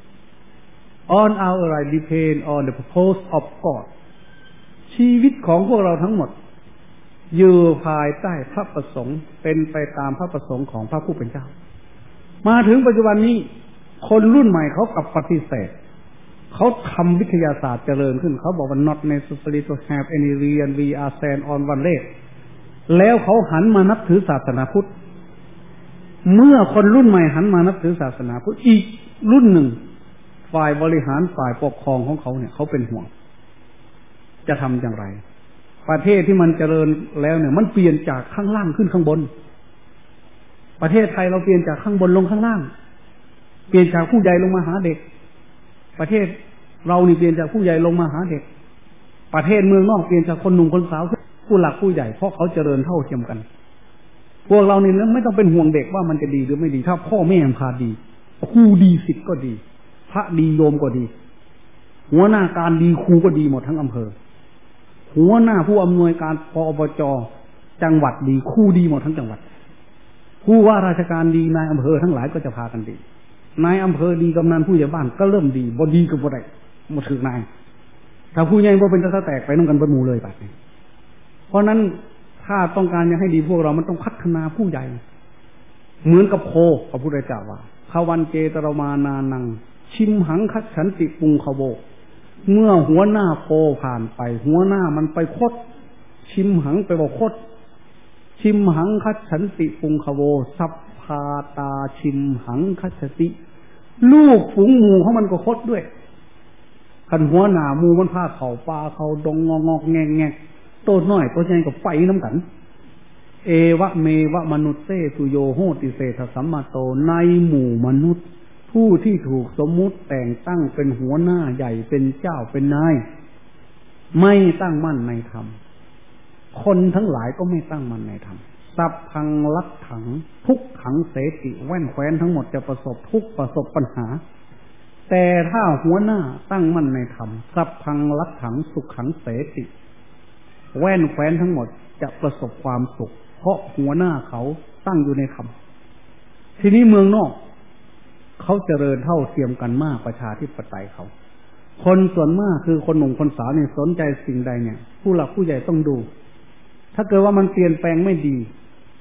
On our life depend on the purpose of God ชีวิตของพวกเราทั้งหมดอยู่ภายใต้พระประสงค์เป็นไปตามพระประสงค์ของพระผู้เป็นเจ้ามาถึงปัจจุบันนี้คนรุ่นใหม่เขากลับปฏิเสธเขาทำวิทยาศาสตร์เจริญขึ้นเขาบอกว่า not necessary to have any real we are stand on one leg แล้วเขาหันมานับถือศาสนาพุทธเมื่อคนรุ่นใหม่หันมานับถือศาสนาพุทธอีกรุ่นหนึ่งฝ่ายบริหารฝ่ายปกครองของเขาเนี่ยเขาเป็นห่วงจะทำอย่างไรประเทศที่มันเจริญแล้วเนี่ยมันเปลี่ยนจากข้างล่างขึ้นข้างบนประเทศไทยเราเปลี่ยนจากข้างบนลงข้างล่างเปลี่ยนจากผู้ใหญ่ลงมาหาเด็กประเทศเรานี่เปลี่ยนจากผู้ใหญ่ลงมาหาเด็กประเทศเมืองนอกเปลี่ยนจากคนหนุ่มคนสาวผู้หลักผู้ใหญ่เพราะเขาเจริญเท่าเทียมกันพวกเราเนี่ยไม่ต้องเป็นห่วงเด็กว่ามันจะดีหรือไม่ดีถ้าพ่อแม่พาดีครูดีศิษย์ก็ดีพระดีโยมก็ดีหัวหน้าการดีครูก็ดีหมดทั้งอำเภอหัวหน้าผู้อำนวยการปอบจจังหวัดดีครูดีหมดทั้งจังหวัดผู้ว่าราชการดีนายอำเภอทั้งหลายก็จะพากันดีนายอำเภอดีกำนันผู้ใหญ่บ้านก็เริ่มดีบ่ดีก็บ่ได้หมดถึงนายถ้าผู้ใหญ่บ่เป็นตะแตกไปน้ำกันเป็นหมู่เลยแบบนี้เพราะนั้นถ้าต้องการจะให้ดีพวกเรามันต้องพัฒนาผู้ใหญ่เหมือนกับโคพระพุทธเจ้าว่าภวันเจตรมานานังชิมหังคัจฉันติปุงขโวเมื่อหัวหน้าโคผ่านไปหัวหน้ามันไปคดชิมหังไปบอกคดชิมหังคัจฉันติปุงขโวสัพพาตาชิมหังคัจฉติลูกฝูงหมู่ของมันก็คดด้วยขันหัวหน้าหมู่มันพาเขาปลาเขาดงงองงแงงแงโตน้อยตัวใหญ่กับไฟน้ำกันเอวะเมวะมนุษเตสุโยโหติเศธสัมมาโตในหมู่มนุษย์ผู้ที่ถูกสมมุติแต่งตั้งเป็นหัวหน้าใหญ่เป็นเจ้าเป็นนายไม่ตั้งมั่นในธรรมคนทั้งหลายก็ไม่ตั้งมั่นในธรรมสัพพังลักขังทุกขังเสติแว่นแคว้นทั้งหมดจะประสบทุกประสบปัญหาแต่ถ้าหัวหน้าตั้งมั่นในธรรมสัพพังลักขังสุขขังเสติแว่นแคว้นทั้งหมดจะประสบความสุขเพราะหัวหน้าเขาตั้งอยู่ในธรรมทีนี้เมืองนอกเขาเจริญเท่าเทียมกันมากประชาธิปไตยเขาคนส่วนมากคือคนหนุ่มคนสาวเนี่ยสนใจสิ่งใดเนี่ยผู้หลักผู้ใหญ่ต้องดูถ้าเกิดว่ามันเปลี่ยนแปลงไม่ดี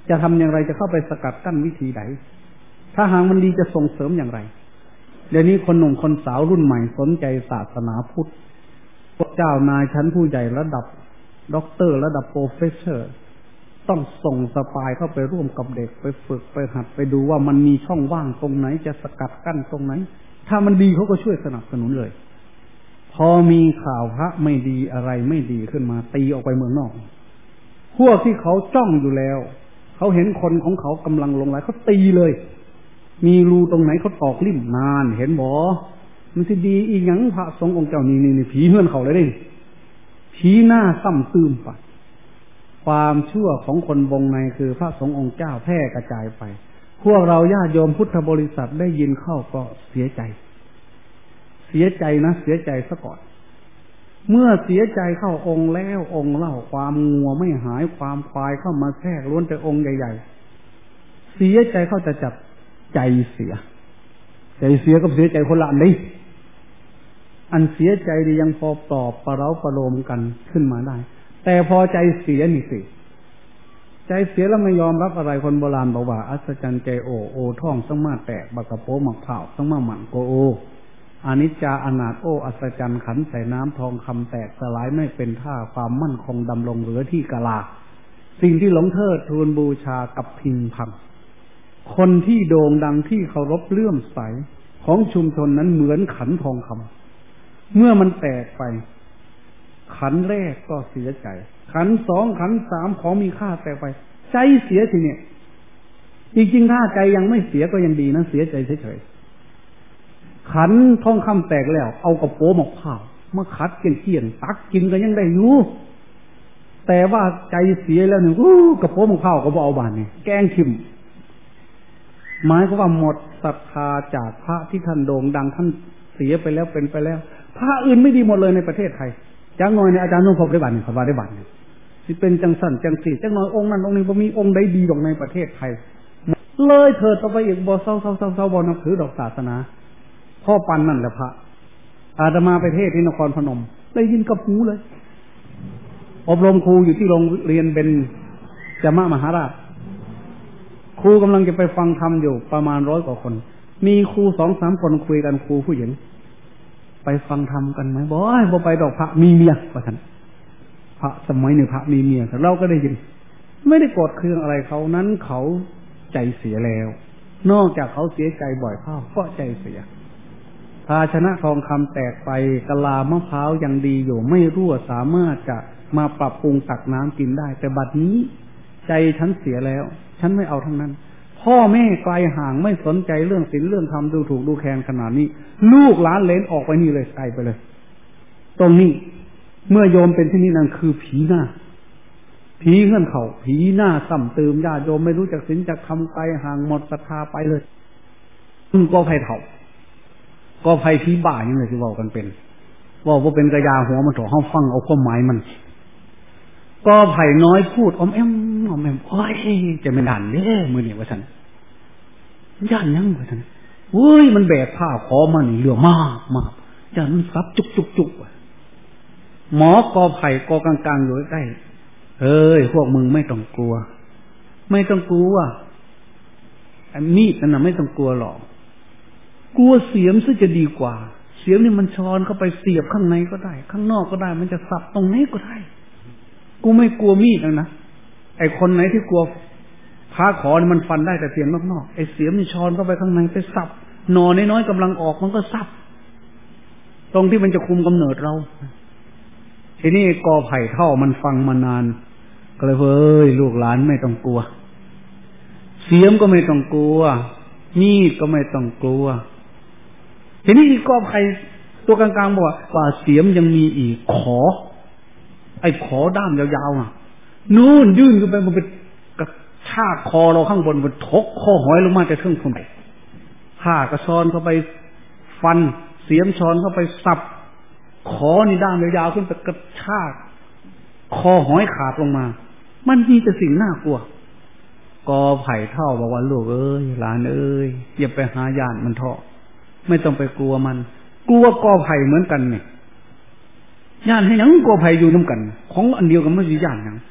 จะทำอย่างไรจะเข้าไปสกัดกั้นวิธีใดถ้าหากมันดีจะส่งเสริมอย่างไรเดี๋ยวนี้คนหนุ่มคนสาวรุ่นใหม่สนใจศาสนาพุทธพวกเจ้านายชั้นผู้ใหญ่ระดับด็อกเตอร์ระดับโปรเฟสเซอร์ต้องส่งสปายเข้าไปร่วมกับเด็กไปฝึกไปหัดไปดูว่ามันมีช่องว่างตรงไหนจะสกัดกั้นตรงไหนถ้ามันดีเขาก็ช่วยสนับสนุนเลยพอมีข่าวพระไม่ดีอะไรไม่ดีขึ้นมาตีออกไปเมืองนอกพวกที่เขาจ้องอยู่แล้วเขาเห็นคนของเขากำลังลงไหลเขาตีเลยมีรูตรงไหนเขาตอกลิ่มนานเห็นบ่มันสิดีอีหยังพระสงฆ์องค์เจ้านี่นี่ผีเฮือนเขาเลยดิผีหน้าซ้ำตื้มไปความชั่วของคนวงในคือพระสงฆ์องค์เจ้าแพร่กระจายไปพวกเราญาติโยมพุทธบริษัทได้ยินเข้าก็เสียใจเสียใจนะเสียใจซะก่อนเมื่อเสียใจเข้าองค์แล้วองค์เล่าความงัวไม่หายความควายเข้ามาแทรกล้วนแต่องค์ใหญ่ๆเสียใจเข้าจะจับใจเสียใจเสียกับเสียใจคนละอันนี้อันเสียใจดียังพอตอบประเราประโลมกันขึ้นมาได้แต่พอใจเสียนี่สิใจเสียแล้วไม่ยอมรับอะไรคนโบราณบอกว่าอัศจรรย์ใจโอโอท่องสังมาแตกบักกะโปหมักเผาสังมาหมันโกโออนิจจาอนาถโออัศจรรย์ขันใส่น้ำทองคำแตกสลายไม่เป็นท่าความมั่นคงดำรงเหลือที่กะลาสิ่งที่หลงเทิดทูลบูชากับพิงพังคนที่โด่งดังที่เคารพเลื่อมใสของชุมชนนั้นเหมือนขันทองคำเมื่อมันแตกไปขันแรกก็เสียใจขันสองขันสามของมีค่าแตกไปใจเสียทีเนี่ยจริงๆถ้าใจยังไม่เสียก็ยังดีนะเสียใจเฉยๆขันทองคำแตกแล้วเอากระโปรงหมกเผามาคัดเกี่ยนๆตักกินก็ยังได้อยู่แต่ว่าใจเสียแล้วเนี่ยกระโปรงหมกเผาก็บ่เอาบานนี่แกงทิมหมายก็ว่าหมดศรัทธาจากพระที่ท่านโด่งดังท่านเสียไปแล้วเป็นไปแล้วพระอื่นไม่ดีหมดเลยในประเทศไทยจังน้อยเนี่ยอาจารย์นุ่งพบได้บัตรเขาว่าได้บัตรสิเป็นจังสันจังสีจังน้อยองค์นั้นองค์นี้บ่มีองค์ใดดีดอกในประเทศไทยเลยเถิดต่อไปอีกบ่เศร้าเศร้าเศร้าเศร้าบ่นับถือดอกศาสนาพ่อปันนั่นแหละพระอาตมาไปเทศที่นครพนมได้ยินกับหูเลยอบรมครูอยู่ที่โรงเรียนเป็นจามะมหาราชครูกำลังจะไปฟังธรรมอยู่ประมาณร้อยกว่าคนมีครูสองสามคนคุยกันครูผู้หญิงไปฟังธรรมกันไหมบ่อยบ่ไปดอกพระมีเมียว่าท่านพระสมัยหนึ่งพระมีเมียแต่เราก็ได้ยินไม่ได้โกรธเคืองอะไรเขานั้นเขาใจเสียแล้วนอกจากเขาเสียใจบ่อยเข้าก็ใจเสียภาชนะทองคำแตกไปกะลามะพร้าวยังดีอยู่ไม่รั่วสามารถจะมาปรับปรุงตักน้ำกินได้แต่บัดนี้ใจฉันเสียแล้วฉันไม่เอาทั้งนั้นพ่อแม่ไกลห่างไม่สนใจเรื่องศีลเรื่องธรรมดูถูกดูแคลนขนาดนี้ลูกหลานเลนออกไปนี่เลยไกลไปเลยตรงนี้เมื่อโยมเป็นที่นี่นั่นคือผีหน้าผีเงื่อนเขาผีหน้าซ้ำเติมญาติโยมไม่รู้จักศีลจักธรรมไกลห่างหมดศรัทธาไปเลยมึงก็ไผ่เถ่าก็ไผ่ผีบ้าอย่างไรที่ว่ากันเป็นว่าว่าเป็นกระยาหัวมันถอห้องฟังเอาข้อหมายมันก็ไผ่น้อยพูดอมแอมอมแอมโอ้ยจะไม่ดันเด้มือนี่ว่าฉันย่านยังว่าฉันเฮ้ยมันแบกผ้าคอมันเหลือมากมากจะมันซับจุกจุกจุกหมอกอไผ่กอกลางๆอยู่ใกล้เฮ้ยพวกมึงไม่ต้องกลัวไม่ต้องกลัวไอ้มีดนั่นน่ะไม่ต้องกลัวหรอกกลัวเสียมซึ่งจะดีกว่าเสียมนี่มันช้อนเข้าไปเสียบข้างในก็ได้ข้างนอกก็ได้มันจะสับตรงนี้ก็ได้กูไม่กลัวมีดนะไอ้คนไหนที่กลัวผ้าขอนี่มันฟันได้แต่เสียมนอกๆไอ้เสียมนี่ช้อนเข้าไปข้างในไปสับหนอน้อยๆกำลังออกมันก็สับตรงที่มันจะคุมกำเนิดเราทีนี้กอไผ่เท่ามันฟังมานานก็เลยเฮ้ยลูกหลานไม่ต้องกลัวเสียมก็ไม่ต้องกลัวมีดก็ไม่ต้องกลัวทีนี้กอไผ่ตัวกลางๆบอกว่าเสียมยังมีอีกขอไอ้ขอด้ามยาวๆอ่ะนู่นยื่นขึ้นไปมันเป็นกระชากคอเราข้างบนมันทกคอหอยลงมาแต่เครื่องคนไปผ้ากระชอนเข้าไปฟันเสียมช้อนเข้าไปสับขอนี่ด้ามยาวๆขึ้นไปกระชากคอหอยขาดลงมามันมีแต่สิ่งน่ากลัวกอไผ่เท่าบอกว่าลูกเอ้ยหลานเอ้ยอย่าไปหาย่านมันเถาะไม่ต้องไปกลัวมันกลัวกอไผ่เหมือนกันเนี่ยย่านให้หยังกอไผ่อยู่น้ำกันของอันเดียวกันไม่ใช่ย่านหยัง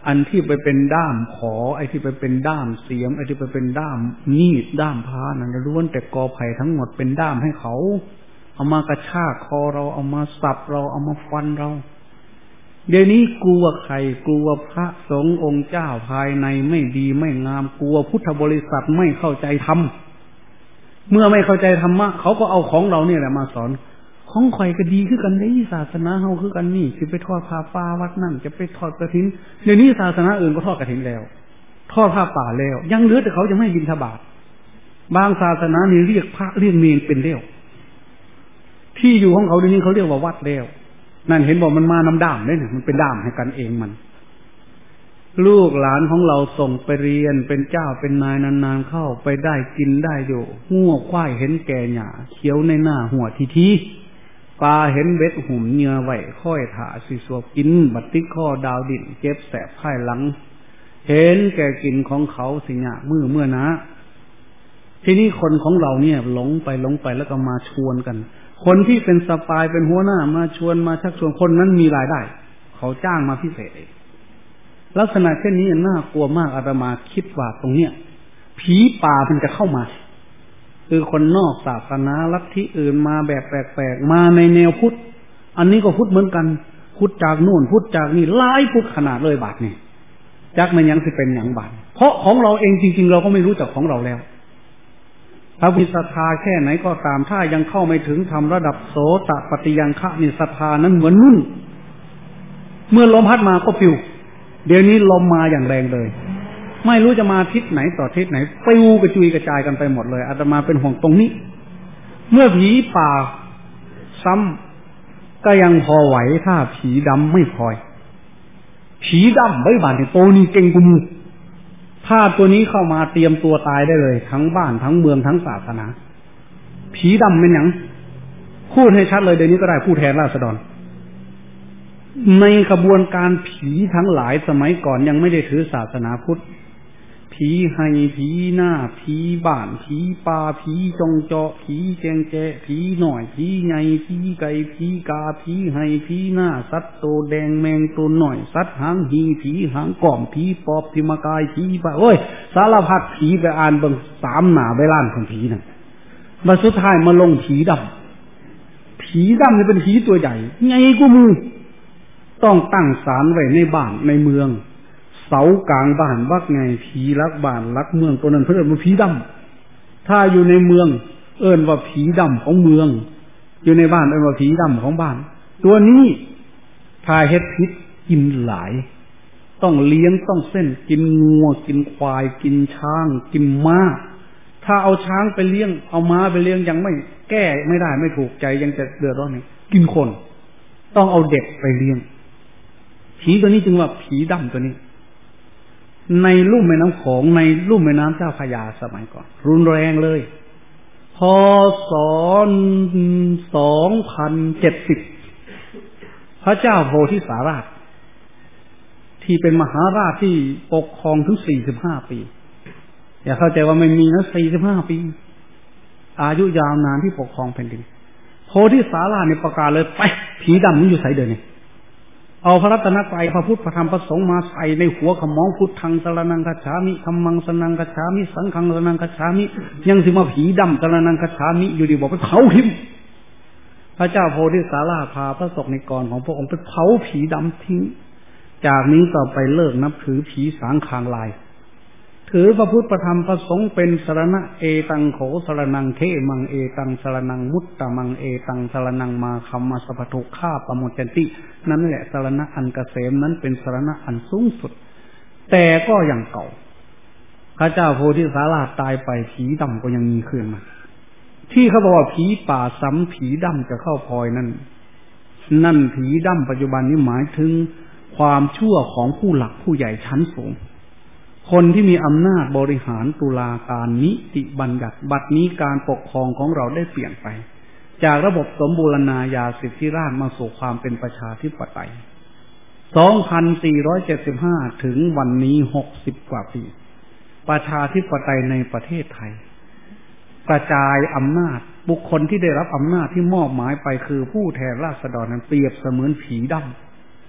อันที่ไปเป็นด้ามขอไอ้ที่ไปเป็นด้ามเสียมไอ้ที่ไปเป็นด้ามมีดด้ามพานั่นล้วนแต่กอไผ่ทั้งหมดเป็นด้ามให้เขาเอามากระชากคอเราเอามาสับเราเอามาฟันเราเดี๋ยวนี้กลัวใครกลัวพระสงฆ์องค์เจ้าภายในไม่ดีไม่งามกลัวพุทธบริษัทไม่เข้าใจธรรมเมื่อไม่เข้าใจธรรมะเขาก็เอาของเราเนี่ยแหละมาสอนของข่อยก็ดีคือกันได้ศาสนาเฮาคือกันนี่สิไปทอดผ้าป่าวัดนั่นจะไปทอดกฐินเดี๋ยวนี้ศาสนาอื่นก็ทอดกฐินแล้วทอดผ้าป่าแล้วยังเหลือแต่เขาจะไม่บิณฑบาตบางศาสนานี่เรียกพระเรียกเนรเป็นแล้วที่อยู่ของเขาเดี๋ยวนี้เขาเรียกว่าวัดแล้วนั่นเห็นบอกมันมานำด้ามเลยเนี่ยมันเป็นด้ามให้กันเองมันลูกหลานของเราส่งไปเรียนเป็นเจ้าเป็นนายนานๆเข้าไปได้กินได้อยู่งัวควายเห็นแก่หญ้าเขียวในหน้าหัวทีทีปลาเห็นเบ็ดหุ่มเหงื่อไหวค่อยถ่าสิสวบกินบัดติดข้อดาวดินเจ็บแสบไข้หลังเห็นแก่กินของเขาสิหยามือเมื่อนะทีนี้คนของเราเนี่ยหลงไปหลงไปแล้วก็มาชวนกันคนที่เป็นสปายเป็นหัวหน้ามาชวนมาชักชวนคนนั้นมีรายได้เขาจ้างมาพิเศษเองลักษณะเช่นนี้น่ากลัวมากอาตมาคิดว่าตรงเนี้ยผีป่ามันจะเข้ามาคือคนนอกศาสนาลัทธิอื่นมาแบบแปลกๆมาในแนวพุทธอันนี้ก็พุทธเหมือนกันพุทธจากโน่นพุทธจากนี่หลายพุทธขนาดเลยบาทนี่จักมันยังสิเป็นอย่างบาทเพราะของเราเองจริงๆเราก็ไม่รู้จักของเราแล้วถ้ามีศรัทธาแค่ไหนก็ตามถ้ายังเข้าไม่ถึงทำระดับโสตปฏิยังฆะนี่ศรัทธานั้นเหมือนนุ่นเมื่อลมพัดมาก็ปิวเดี๋ยวนี้ลมมาอย่างแรงเลยไม่รู้จะมาทิศไหนต่อทิศไหนปิวกระจุยกระจายกันไปหมดเลยอาตมาเป็นห่วงตรงนี้เมื่อผีป่าซ้ำก็ยังพอไหวถ้าผีดำไม่พอยผีดำใบบานที่โตนี่เก่งกุมูถ้าตัวนี้เข้ามาเตรียมตัวตายได้เลยทั้งบ้านทั้งเมืองทั้งศาสนาผีดำเป็นหยังพูดให้ชัดเลยเดี๋ยวนี้ก็ได้ผู้แทนราษฎรในขบวนการผีทั้งหลายสมัยก่อนยังไม่ได้ถือศาสนาพุทธผีไห้ผีหน้าผีบ้านผีปลาผีจงเจาะผีแจงแจผีหน่อยผีใหญ่ผีไก่ผีกาผีไห้ผีหน้าสัตว์โตแดงแมงตัวหน่อยสัตว์หางหีผีหางก่อมผีปอบผีมากายผีปะโอ้ยสารพัดผีไปอ่านเบิ่งสามหน้าใบล้านของผีนั่นมาสุดท้ายมาลงผีดำผีดำนี่เป็นผีตัวใหญ่ใหญ่กว่ามือต้องตั้งศาลไว้ในบ้านในเมืองเสากลางบ้านวักไงผีรักบ้านรักเมืองตัวนั้นเพื่อนว่าผีดำถ้าอยู่ในเมืองเอิ้นว่าผีดำของเมืองอยู่ในบ้านเอิ้นว่าผีดำของบ้านตัวนี้ถ้าเฮ็ดพิษกินหลายต้องเลี้ยงต้องเส้นกินงัวกินควายกินช้างกินม้าถ้าเอาช้างไปเลี้ยงเอาม้าไปเลี้ยงยังไม่แก้ไม่ได้ไม่ถูกใจยังจะเดือดร้อนนี่กินคนต้องเอาเด็กไปเลี้ยงผีตัวนี้จึงว่าผีดำตัวนี้ในลุ่มแม่น้ำโขงในลุ่มแม่น้ำเจ้าพระยาสมัยก่อนรุนแรงเลยพ.ศ. สองพันเจ็ดสิบพระเจ้าโพธิสาราชที่เป็นมหาราชที่ปกครองถึงสี่สิบห้าปีอย่าเข้าใจว่าไม่มีนะสี่สิบห้าปีอายุยาวนานที่ปกครองแผ่นดินโพธิสาราชเนี่ยประกาศเลยไปผีดำนี่อยู่ไสเดินนี่เอาพระรัตนตรัยพระพุทธพระธรรมพระสงฆ์มาใส่ในหัวขมองพุทธังสรณังคัจฉามิธัมมังสรณังคัจฉามิสังฆังสรณังคัจฉามิยังสิมาผีดำสรณังคัจฉามิอยู่ดีบอกไปเผาทิ่มพระเจ้าโพธิสาราพาพระศกนิกรของพระองค์ไปเผาผีดำทิ้งจากนี้ต่อไปเลิกนับถือผีสางคางลายถือพระพุทธพระธรรมพระสงฆ์เป็นสรณะเอตังโขสรณังเทมังเอตังสรณังมุตตมังเอตังสรณังมาคัมมาสัพพทุกข้าปโมจจันตินั่นแหละสรณะอันเกษมนั้นเป็นสรณะอันสูงสุดแต่ก็ยังเก่าพระเจ้าโพธิสาราตายไปผีดำก็ยังมีขึ้นมาที่เขาบอกว่าผีป่าซ้ำผีดำจะเข้าพลอยนั่นนั่นผีดำปัจจุบันนี้หมายถึงความชั่วของผู้หลักผู้ใหญ่ชั้นสูงคนที่มีอำนาจบริหารตุลาการนิติบัญญัติบัดนี้การปกครองของเราได้เปลี่ยนไปจากระบบสมบูรณาญาสิทธิราชย์มาสู่ความเป็นประชาธิปไตย สองพันสี่ร้อยเจ็ดสิบห้า ถึงวันนี้หกสิบกว่าปีประชาธิปไตยในประเทศไทยกระจายอำนาจบุคคลที่ได้รับอำนาจที่มอบหมายไปคือผู้แทนราษฎรนั้นเปรียบเสมือนผีดำ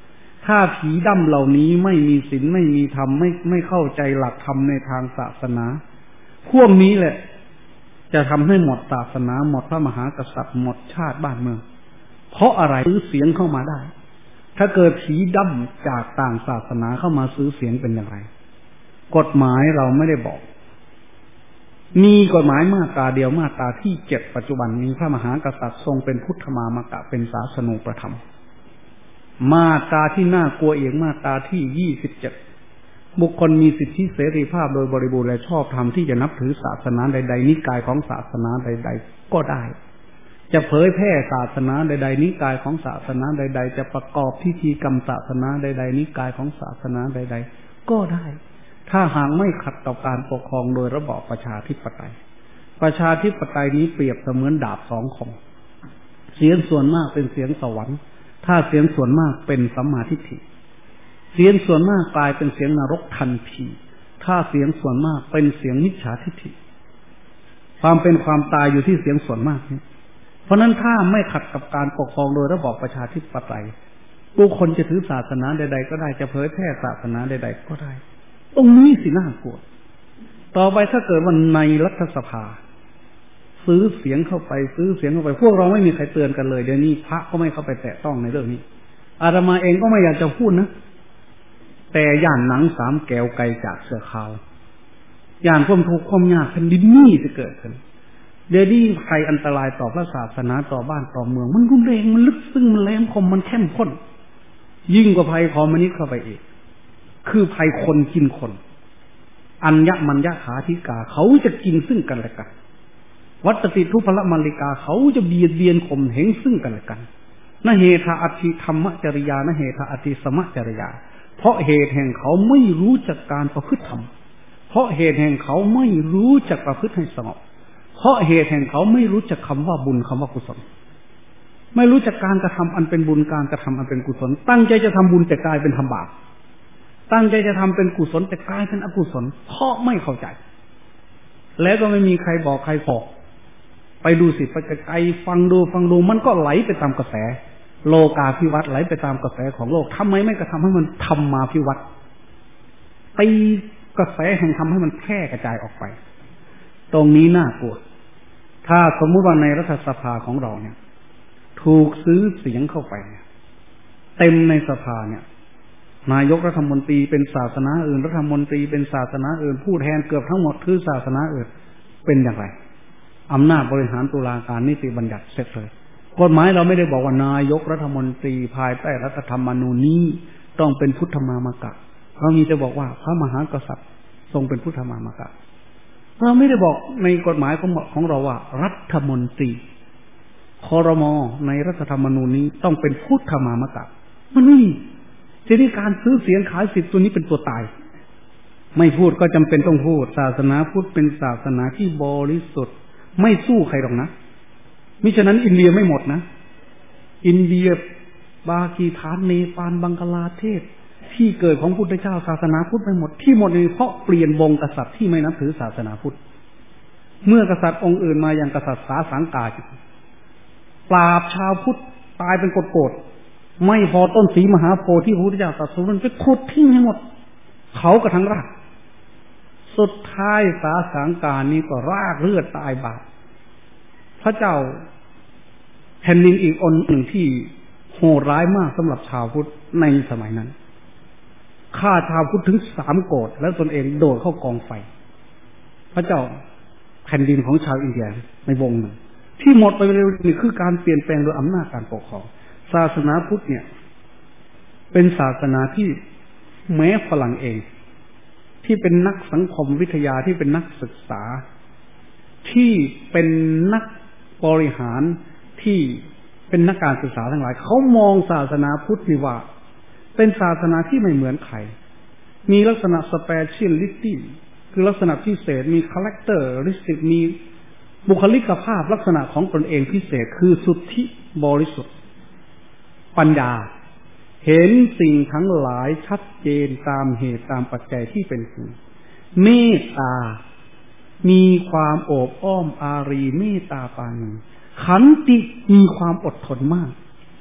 ถ้าผีดำเหล่านี้ไม่มีศีลไม่มีธรรมไม่ไม่เข้าใจหลักธรรมในทางศาสนาพวกนี้แหละจะทำให้หมดศาสนาหมดพระมหากษัตริย์หมดชาติบ้านเมืองเพราะอะไรซื้อเสียงเข้ามาได้ถ้าเกิดผีดำจากต่างศาสนาเข้ามาซื้อเสียงเป็นอย่างไรกฎหมายเราไม่ได้บอกมีกฎหมายมาตราเดียวมาตราที่เจ็ดปัจจุบันนี้พระมหากษัตริย์ทรงเป็นพุทธมามกะเป็นศาสนูปธรรมมาตราที่น่ากลัวเองมาตราที่ยี่สิบเจ็ดบุคคลมีสิทธิเสรีภาพโดยบริบูรณ์และชอบธรรมที่จะนับถือศาสนาใดๆนิกายของศาสนาใดๆก็ได้จะเผยแพร่ศาสนาใดๆนิกายของศาสนาใดๆจะประกอบพิธีกรรมศาสนาใดๆนิกายของศาสนาใดๆก็ได้ถ้าหากไม่ขัดต่อการปกครองโดยระบอบประชาธิปไตยประชาธิปไตยนี้เปรียบเสมือนดาบสองคมเสียงส่วนมากเป็นเสียงสวรรค์ถ้าเสียงส่วนมากเป็นสัมมาทิฏฐิเสียงส่วนมากกลายเป็นเสียงนรกทันทีถ้าเสียงส่วนมากเป็นเสียงมิจฉาทิฏฐิความเป็นความตายอยู่ที่เสียงส่วนมากนี้เพราะนั้นถ้าไม่ขัดกับการปกครองโดยระบอบประชาธิปไตยผู้คนจะถือศาสนาใดๆก็ได้จะเผยแพร่ศาสนาใดๆก็ได้ตรงนี้สิน่ากลัวต่อไปถ้าเกิดว่าในรัฐสภาซื้อเสียงเข้าไปซื้อเสียงเข้าไปพวกเราไม่มีใครเตือนกันเลยเดี๋ยวนี้พระก็ไม่เข้าไปแตะต้องในเรื่องนี้อาตมาเองก็ไม่อยากจะพูดนะแต่ย่านหนังสามแก้วไกลจากเสือขาวย่านความทุกข์ความยากแผ่นดินนี้จะเกิดขึ้นเดี๋ยวนี้ใครอันตรายต่อพระศาสนาต่อบ้านต่อเมืองมันรุนแรงมันลึกซึ้งมันแหลมคมมันเข้มข้นยิ่งกว่าภัยคอมมิวนิสต์เข้าไปอีกคือภัยคนกินคนอัญญมัญญขาธิกาเขาจะกินซึ่งกันและกันวัตติทุพพมาริกาเขาจะเบียดเบียนข่มเหงซึ่งกันและกันนเหทะอธิธรรมจริยานเหทะอธิสมจริยาเพราะเหตุแห่งเขาไม่รู้จักการประพฤติธรรมเพราะเหตุแห่งเขาไม่รู้จักประพฤติให้สงบเพราะเหตุแห่งเขาไม่รู้จักคำว่าบุญคำว่ากุศลไม่รู้จักการกระทำอันเป็นบุญการกระทำอันเป็นกุศลตั้งใจจะทำบุญแต่กลายเป็นทำบาปตั้งใจจะทำเป็นกุศลแต่กลายเป็นอกุศลเพราะไม่เข้าใจแล้วก็ไม่มีใครบอกใครขอไปดูสิไปไกลฟังดูฟังดูมันก็ไหลไปตามกระแสโลกาภิวัตน์ไหลไปตามกระแสของโลกทำไมไม่กระทำให้มันธรรมาภิวัตน์ตีกระแสแห่งทำให้มันแพร่กระจายออกไปตรงนี้น่ากลัวถ้าสมมุติว่าในรัฐสภาของเราเนี่ยถูกซื้อเสียงเข้าไปเต็มในสภาเนี่ยนายกรัฐมนตรีเป็นศาสนาอื่นรัฐมนตรีเป็นศาสนาอื่นผู้แทนเกือบทั้งหมดคือศาสนาอื่นเป็นอย่างไรอำนาจบริหารตุลาการนิติบัญญัติเสร็จเลยกฎหมายเราไม่ได้บอกว่านายกรัฐมนตรีภายใต้รัฐธรรมนูญนี้ต้องเป็นพุทธมามกะเรามีจะบอกว่าพระมหากษัตริย์ทรงเป็นพุทธมามกะเราไม่ได้บอกในกฎหมายของของเราว่ารัฐมนตรีครม.ในรัฐธรรมนูญนี้ต้องเป็นพุทธมามกะมันไม่มีทีนี้การซื้อเสียงขายสิทธิ์ตัวนี้เป็นตัวตายไม่พูดก็จำเป็นต้องพูดศาสนาพุทธเป็นศาสนาที่บริสุทธิ์ไม่สู้ใครหรอกนะมิฉะนั้นอินเดียไม่หมดนะอินเดียปากีสถานเนปาลบังกลาเทศที่เกิดของพุทธเจ้าศาสนาพุทธไปหมดที่หมดนี่เพราะเปลี่ยนวงกษัตริย์ที่ไม่นับถือศาสนาพุทธเมื่อกษัตริย์องค์อื่นมาอย่างกษัตริย์สาสังกาปราบชาวพุทธตายเป็นโกรธๆไม่พอต้นศรีมหาโพธิ์ที่พระพุทธเจ้าตรัสรู้มันไปขุดทิ้งให้หมดเขากระทั่งรากสุดท้ายสาสังกานี้ก็รากเลือดตายบาปพระเจ้าแผ่นดินอีกองค์หนึ่งที่โหดร้ายมากสำหรับชาวพุทธในสมัยนั้นฆ่าชาวพุทธถึงสามโกฏแล้วตนเองโดดเข้ากองไฟพระเจ้าแผ่นดินของชาวอินเดียในวงหนึ่งที่หมดไปเร็วนี่คือการเปลี่ยนแปลงโดยอำนาจการปกครองศาสนาพุทธเนี่ยเป็นศาสนาที่แม้ฝรั่งเองที่เป็นนักสังคมวิทยาที่เป็นนักศึกษาที่เป็นนักบริหารที่เป็นนักการศึกษาทั้งหลายเขามองศาสนาพุทธนี่ว่าเป็นศาสนาที่ไม่เหมือนใครมีลักษณะ speciality คือลักษณะพิเศษมี characteristic มีบุคลิกภาพลักษณะของตนเองพิเศษคือสุทธิบริสุทธิ์ปัญญาเห็นสิ่งทั้งหลายชัดเจนตามเหตุตามปัจจัยที่เป็นจริงเมตตามีความโอบอ้อมอารีเมตตาปราณีขันติมีความอดทนมาก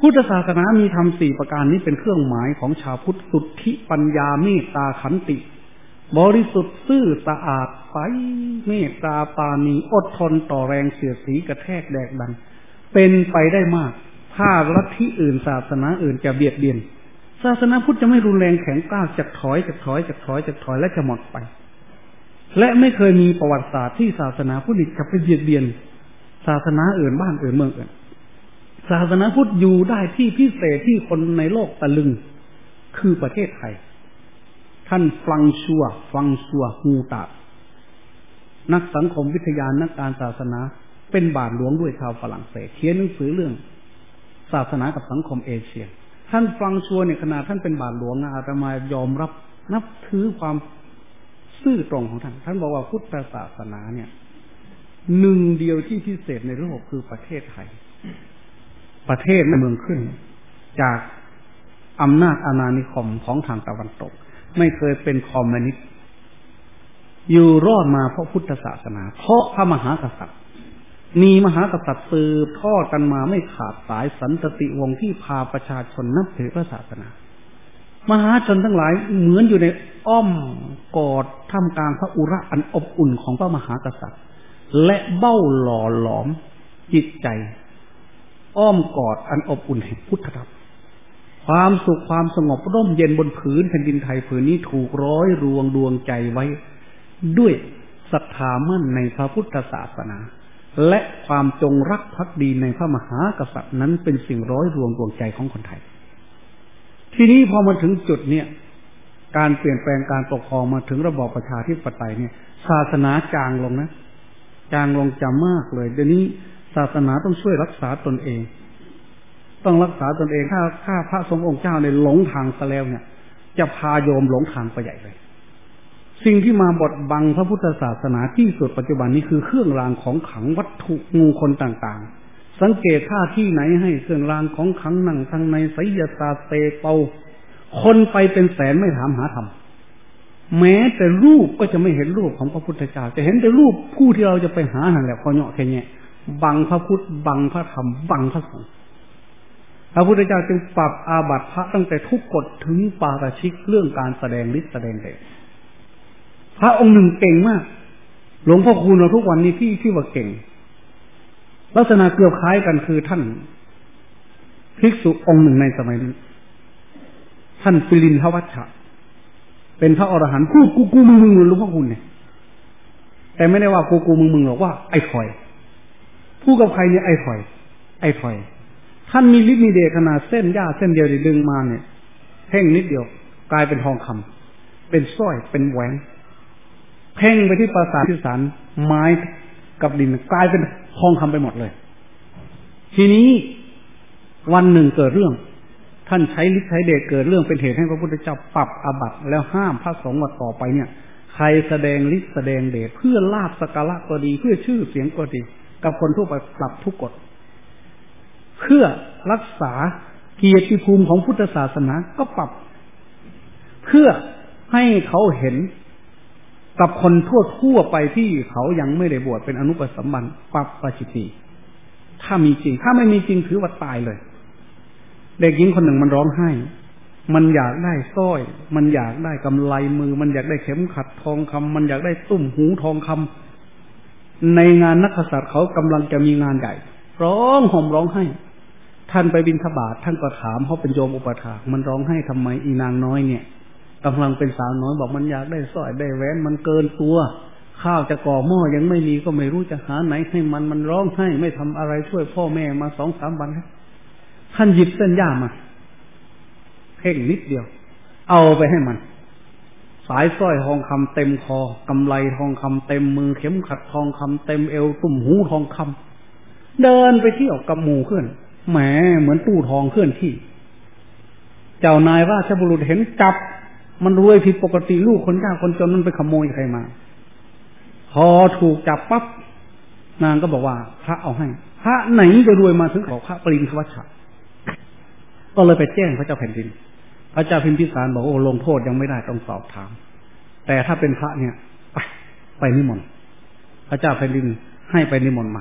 พุทธศาสนามีธรรมสี่ประการนี้เป็นเครื่องหมายของชาวพุทธสุทธิปัญญาเมตตาขันติบริสุทธิ์ซื่อสะอาดใสเมตตาปาณีอดทนต่อแรงเสียดสีกระแทกแดกดันเป็นไปได้มากถ้าลัทธิอื่นศาสนาอื่นจะเบียดเบียนศาสนาพุทธจะไม่รุนแรงแข็งกร้าวจะถอยจะถอยจะถอยจะถอยและจะหมดไปและไม่เคยมีประวัติศาสตร์ที่ศาสนาพุทธจะไปเบียดเบียนศาสนาอื่นบ้านอื่นเมืองอื่นศาสนาพุทธอยู่ได้ที่พิเศษที่คนในโลกตะลึงคือประเทศไทยท่านฟรังชัวฟรังชัวฮูตานักสังคมวิทยานักการศาสนาเป็นบาทหลวงด้วยชาวฝรั่งเศสเขียนหนังสือเรื่องศาสนากับสังคมเอเชียท่านฟรังชัวเนี่ยขณะท่านเป็นบาทหลวงอาตมายอมรับนับถือความซื่อตรงของท่านท่านบอกว่าพุทธศาสนาเนี่ยหนึ่งเดียวที่พิเศษในโลกคือประเทศไทยประเทศเมืองขึ้นจากอำนาจอาณานิคมของทางตะวันตกไม่เคยเป็นคอมมิวนิสต์อยู่รอดมาเพราะพุทธศาสนาเพราะพระมหากษัตริย์มีมหากษัตริย์สืบทอดกันมาไม่ขาดสายสันตติวงศ์ที่พาประชาชนนับถือพระศาสนามหาชนทั้งหลายเหมือนอยู่ในอ้อมกอดท่ามกลางพระอุระอันอบอุ่นของพระมหากษัตริย์และเบ้าหล่อหลอมจิตใจอ้อมกอดอันอบอุ่นแห่งพุทธธรรมความสุขความสงบร่มเย็นบนผืนแผ่นดินไทยผืนนี้ถูกร้อยรวงดวงใจไว้ด้วยศรัทธามั่นในพระพุทธศาสนาและความจงรักภักดีในพระมหากษัตริย์นั้นเป็นสิ่งร้อยรวงดวงใจของคนไทยทีนี้พอมาถึงจุดเนี้ยการเปลี่ยนแปลงการปกครองมาถึงระบอบประชาธิปไตยเนี่ยศาสนาจางลงนะจางลงจำมากเลยเดี๋ยวนี้ศาสนาต้องช่วยรักษาตนเองต้องรักษาตนเองถ้าถ้าพระสงฆ์องค์เจ้าในหลงทางซะแล้วเนี่ยจะพาโยมหลงทางไปใหญ่เลยสิ่งที่มาบดบังพระพุทธศาสนาที่สุดปัจจุบันนี้คือเครื่องรางของขลังวัตถุงูคนต่างๆสังเกตท่าที่ไหนให้เครื่องรางของขลังนั่งทางในไสยศาสตร์เตเปาคนไปเป็นแสนไม่ถามหาธรรมแม้แต่รูปก็จะไม่เห็นรูปของพระพุทธเจ้าจะเห็นแต่รูปผู้ที่เราจะไปหานั่นแหละพอเหาะแค่นี้บังพระพุทธบังพระธรรมบังพระสงฆ์พระพุทธเจ้าจึงปรับอาบัติพระตั้งแต่ทุกกฎถึงปาราชิกเรื่องการแสดงฤทธิ์แสดงเดชพระองค์หนึ่งเก่งมากหลวงพ่อคูณเราทุกวันนี้ที่ที่ว่าเก่งลักษณะเกือบคล้ายกันคือท่านภิกษุองค์หนึ่งในสมัยนี้ท่านปิลินทวัชชะเป็นพระอรหันต์พูดกูกูมึงมึงหลวงพ่อคูณเนี่ยแต่ไม่ได้ว่ากูกูมึงมึงหรอกว่าไอ้ถอยพูดกับใครเนี่ยไอ้ถอยไอ้ถอยท่านมีฤทธิ์มีเดชขนาดเส้นหญ้าเส้นเดียวที่ดึงมาเนี่ยเพ่งนิดเดียวกลายเป็นทองคำเป็นสร้อยเป็นแหวนเพ่งไปที่ปราสาทที่สารไม้กับดินกลายเป็นทองคำไปหมดเลยทีนี้วันหนึ่งเกิดเรื่องท่านใช้ฤทธิ์ใช้เดชเกิดเรื่องเป็นเหตุให้พระพุทธเจ้าปรับอาบัติแล้วห้ามพระสงฆ์ว่าต่อไปเนี่ยใครแสดงฤทธิ์แสดงเดชเพื่อลาภสักการะก็ดีเพื่อชื่อเสียงก็ดีกับคนทั่วไปปรับทุกกฎเพื่อรักษาเกียรติภูมิของพุทธศาสนาก็ปรับเพื่อให้เขาเห็นกับคนทั่วทั่วไปที่เขายังไม่ได้บวชเป็นอนุปสัมบันปรับปาจิตีถ้ามีจริงถ้าไม่มีจริงถือว่าตายเลยเด็กหญิงคนหนึ่งมันร้องไห้มันอยากได้สร้อยมันอยากได้กำไลมือมันอยากได้เข็มขัดทองคำมันอยากได้ตุ้มหูทองคำในงานนักษัตริย์เขากำลังจะมีงานใหญ่ร้องห่มร้องไห้ท่านไปบิณฑบาตท่านก็ถามเขาเป็นโยมอุปถากมันร้องไห้ทำไมอีนางน้อยเนี่ยกำลังเป็นสาวน้อยบอกมันอยากได้สร้อยได้แหวนมันเกินตัวข้าวจะก่อหม้อยังไม่มีก็ไม่รู้จะหาไหนให้มันมันร้องไห้ไม่ทำอะไรช่วยพ่อแม่มาสองสามวันท่านหยิบเส้นหญ้ามาเพ่งนิดเดียวเอาไปให้มันสายสร้อยทองคำเต็มคอกำไลทองคำเต็มมือเข็มขัดทองคำเต็มเอวตุ่มหูทองคำเดินไปเที่ยวกับหมู่เพื่อนแหมเหมือนตู้ทองเคลื่อนที่เจ้านายราชบุรุษเห็นจับมันรวยผิดปกติลูกคนยากคนจนมันไปขโมยใครมาพอถูกจับปั๊บนางก็บอกว่าพระเอาให้พระไหนจะรวยมาถึงขอพระปรินทวัชชะก็เลยไปแจ้งพระเจ้าแผ่นดินพระเจ้าพิมพิสารบอกโอ้ลงโทษยังไม่ได้ต้องสอบถามแต่ถ้าเป็นพระเนี่ยไปไปนิมนต์พระเจ้าแผ่นดินให้ไปนิมนต์มา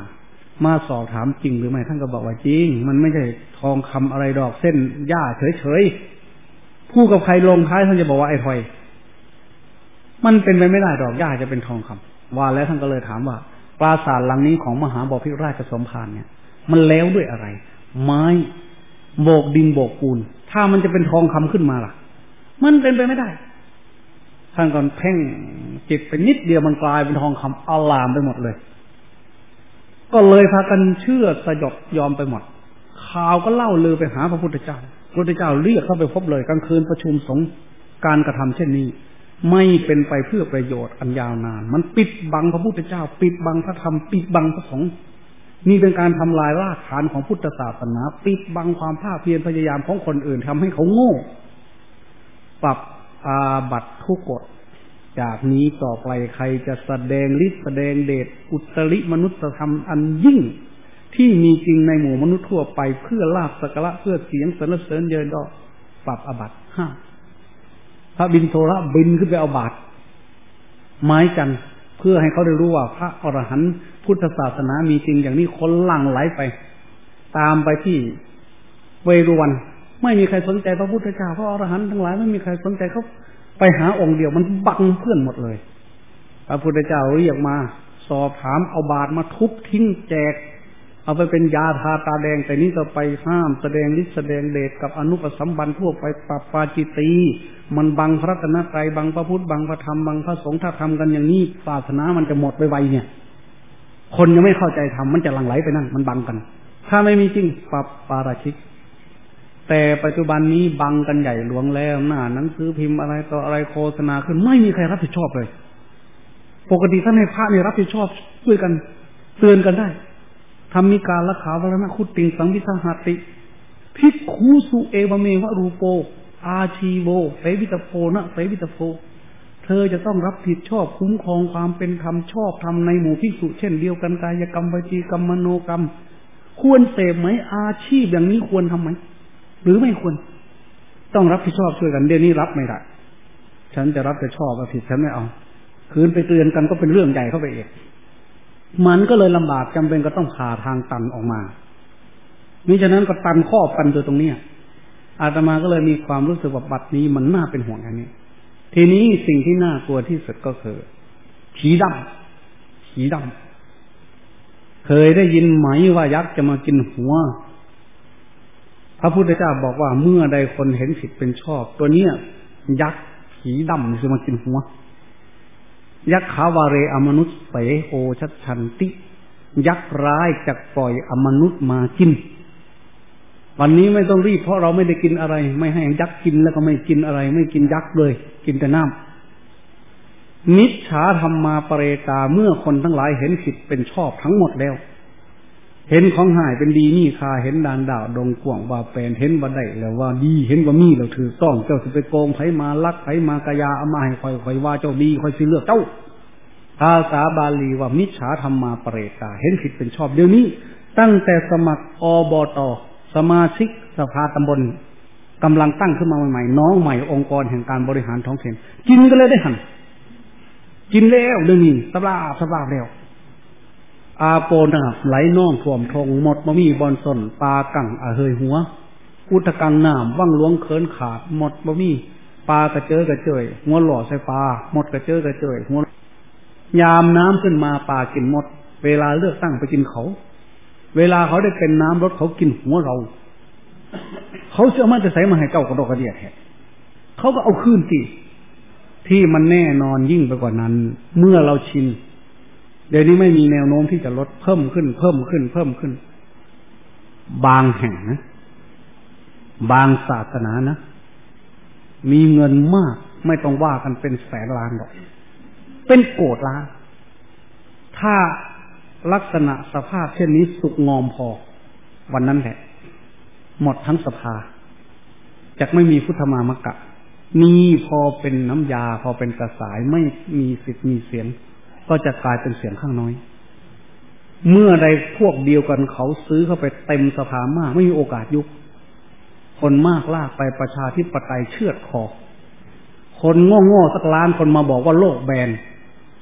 มาสอบถามจริงหรือไม่ท่านก็บอกว่าจริงมันไม่ใช่ทองคำอะไรดอกเส้นหญ้าเฉยๆพูดกับใครลงท้ายท่านจะบอกว่าไอ้ถอยมันเป็นไปไม่ได้ดอกหญ้าจะเป็นทองคำว่าแล้วท่านก็เลยถามว่าปราสาทหลังนี้ของมหาบพิตรราชสมภารเนี่ยมันแล้วด้วยอะไรไม้โบกดินโบกปูนถ้ามันจะเป็นทองคำขึ้นมาล่ะมันเป็นไปไม่ได้ท่านก็เพ่งจิตไปนิดเดียวมันกลายเป็นทองคำอลามไปหมดเลยก็เลยพากันเชื่อสยบยอมไปหมดข่าวก็เล่าลือไปหาพระพุทธเจ้าพระพุทธเจ้าเรียกเข้าไปพบเลยกลางคืนประชุมสงฆ์การกระทำเช่นนี้ไม่เป็นไปเพื่อประโยชน์อันยาวนานมันปิดบังพระพุทธเจ้าปิดบังพระธรรมปิดบังพระสงฆ์นี่เป็นการทำลายรากฐานของพุทธศาสนาปิดบังความภาคเพียรพยายามของคนอื่นทำให้เขาโง่ปรับอาบัติทุกกฎจากนี้ต่อไปใครจะแสดงฤทธิ์แสดงเดชอุตริมนุษยธรรมอันยิ่งที่มีจริงในหมู่มนุษย์ทั่วไปเพื่อลาภสักการะเพื่อเสียงสรรเสริญเยินยอปรับอาบัติห้าพระบิณโฑระบินขึ้นไปเอาบาตรไม้จันทร์เพื่อให้เขาได้รู้ว่าพระอรหันต์พุทธศาสนามีจริงอย่างนี้คนหลั่งไหลไปตามไปที่เวรุวันไม่มีใครสนใจพระพุทธเจ้าพระอรหันต์ทั้งหลายไม่มีใครสนใจเขาไปหาองค์เดียวมันบังเพื่อนหมดเลยพระพุทธเจ้าเรียกมาสอบถามเอาบาตรมาทุบทิ้งแจกเอาไปเป็นยาทาตาแดงแต่นี้ต่อไปห้ามแสดงฤทธิ์แสดงเดชกับอนุปสัมบันทั่วไปปรับปาจิตีมันบังพระรัตนตรัยบังพระพุทธบังพระธรรมบังพระสงฆ์ถ้าทำกันอย่างนี้ศาสนามันจะหมดไปไวเนี่ยคนยังไม่เข้าใจธรรมมันจะหลั่งไหลไปนั่นมันบังกันถ้าไม่มีจริงปรับปาราชิกแต่ปัจจุบันนี้บังกันใหญ่หลวงแล้วหน้าหนังสือพิมพ์อะไรต่ออะไรโฆษณาขึ้นไม่มีใครรับผิดชอบเลยปกติท่านให้พระเนี่ยรับผิดชอบช่วยกันเตือนกันได้ธรรมิกาละขาวรณคุติงสังวิสหัติภิกขุสุเอวเมวะรูโปอาชีโวเสวิตโพนะเสวิตโพเธอจะต้องรับผิดชอบคุ้มครองความเป็นธรรมชอบธรรมในหมู่ภิกษุเช่นเดียวกันกายกรรมวจีกรรมมโนกรรมควรเสพไหมอาชีพอย่างนี้ควรทำไหมหรือไม่ควรต้องรับผิดชอบช่วยกันเดี๋ยวนี้รับไม่ได้ฉันจะรับผิดชอบผิดฉันไม่เอาคืนไปเตือนกันก็เป็นเรื่องใหญ่เข้าไปเองมันก็เลยลำบากจำเป็นก็ต้องผ่าทางตันออกมามิฉะนั้นก็ตันข้อปันตัวตรงนี้อาตมาก็เลยมีความรู้สึกว่าบัดนี้มันน่าเป็นห่วงอันนี้ทีนี้สิ่งที่น่ากลัวที่สุดก็คือผีดำผีดำเคยได้ยินไหมว่ายักษ์จะมากินหัวพระพุทธเจ้าบอกว่าเมื่อใดคนเห็นผิดเป็นชอบตัวเนี้ยยักษ์ผีดำจะมากินหัวยักษ์ขาวาเรอมนุษย์เสโหชัดชันติยักษ์ร้ายจะปล่อยอมนุษย์มากินวันนี้ไม่ต้องรีบเพราะเราไม่ได้กินอะไรไม่ให้ยักษ์กินแล้วก็ไม่กินอะไรไม่กินยักษ์เลยกินแต่น้ำมิจฉาธรรมาปเรตาเมื่อคนทั้งหลายเห็นผิดเป็นชอบทั้งหมดแล้วเห็นของหายเป็นดีนี่คาเห็นดานดาวดงกว่างว่าเป็นเห็นว่าได้แล้วว่าดีเห็นว่ามีแล้วถือต้องเจ้าสิไปโกงไผมาลักไผมากายาเอามาให้คอยคอยว่าเจ้าดีคอยสิเลือกเจ้าภาษาบาลีว่ามิจฉาธรรมาปเรตาเห็นผิดเป็นชอบเดี๋ยวนี้ตั้งแต่สมัครอบต.สมาชิกสภาตำบลกำลังตั้งขึ้นมาใหม่ๆน้องใหม่องค์กรแห่งการบริหารท้องถิ่นกินก็เลยได้หันกินแล้วเดี๋ยวนี้สบายสบายแล้วอาโปนาไหลน่องท่วมทงหมดบ่มีบอนสนปลากั่งอาเฮยหัวอุตกังน้ำว่างล้วงเคินขาดหมดบ่มีปลากระเจอกระเจยหัวหล่อใส่ปลาหมดกระเจอกระเจยหัวยามน้ำขึ้นมาปลากินหมดเวลาเลือกตั้งไปกินเขาเวลาเขาได้เป็นน้ำรถเขากินหัวเราเขาเชื่อมั่นจะใส่มาให้เจ้ากระดกกระเดียดแท้เขาก็เอาคืนที่ที่มันแน่นอนยิ่งไปกว่านั้นเมื่อเราชินเดี๋ยวนี้ไม่มีแนวโน้มที่จะลดเพิ่มขึ้นเพิ่มขึ้นเพิ่มขึ้นบางแห่งนะบางศาสนานะมีเงินมากไม่ต้องว่ากันเป็นแสนล้านหรอกเป็นโกรธล้านถ้าลักษณะสภาพเช่นนี้สุกงอมพอวันนั้นแหละหมดทั้งสภาจะไม่มีพุทธมามกะมีพอเป็นน้ำยาพอเป็นกระสายไม่มีสิทธิ์มีเสียงก็จะกลายเป็นเสียงข้างน้อยเมื่อใดพวกเดียวกันเขาซื้อเข้าไปเต็มสภามากไม่มีโอกาสยุบคนมากลากไปประชาธิปไตยเชือดคอคนโง่ๆสักล้านคนมาบอกว่าโลกแบนค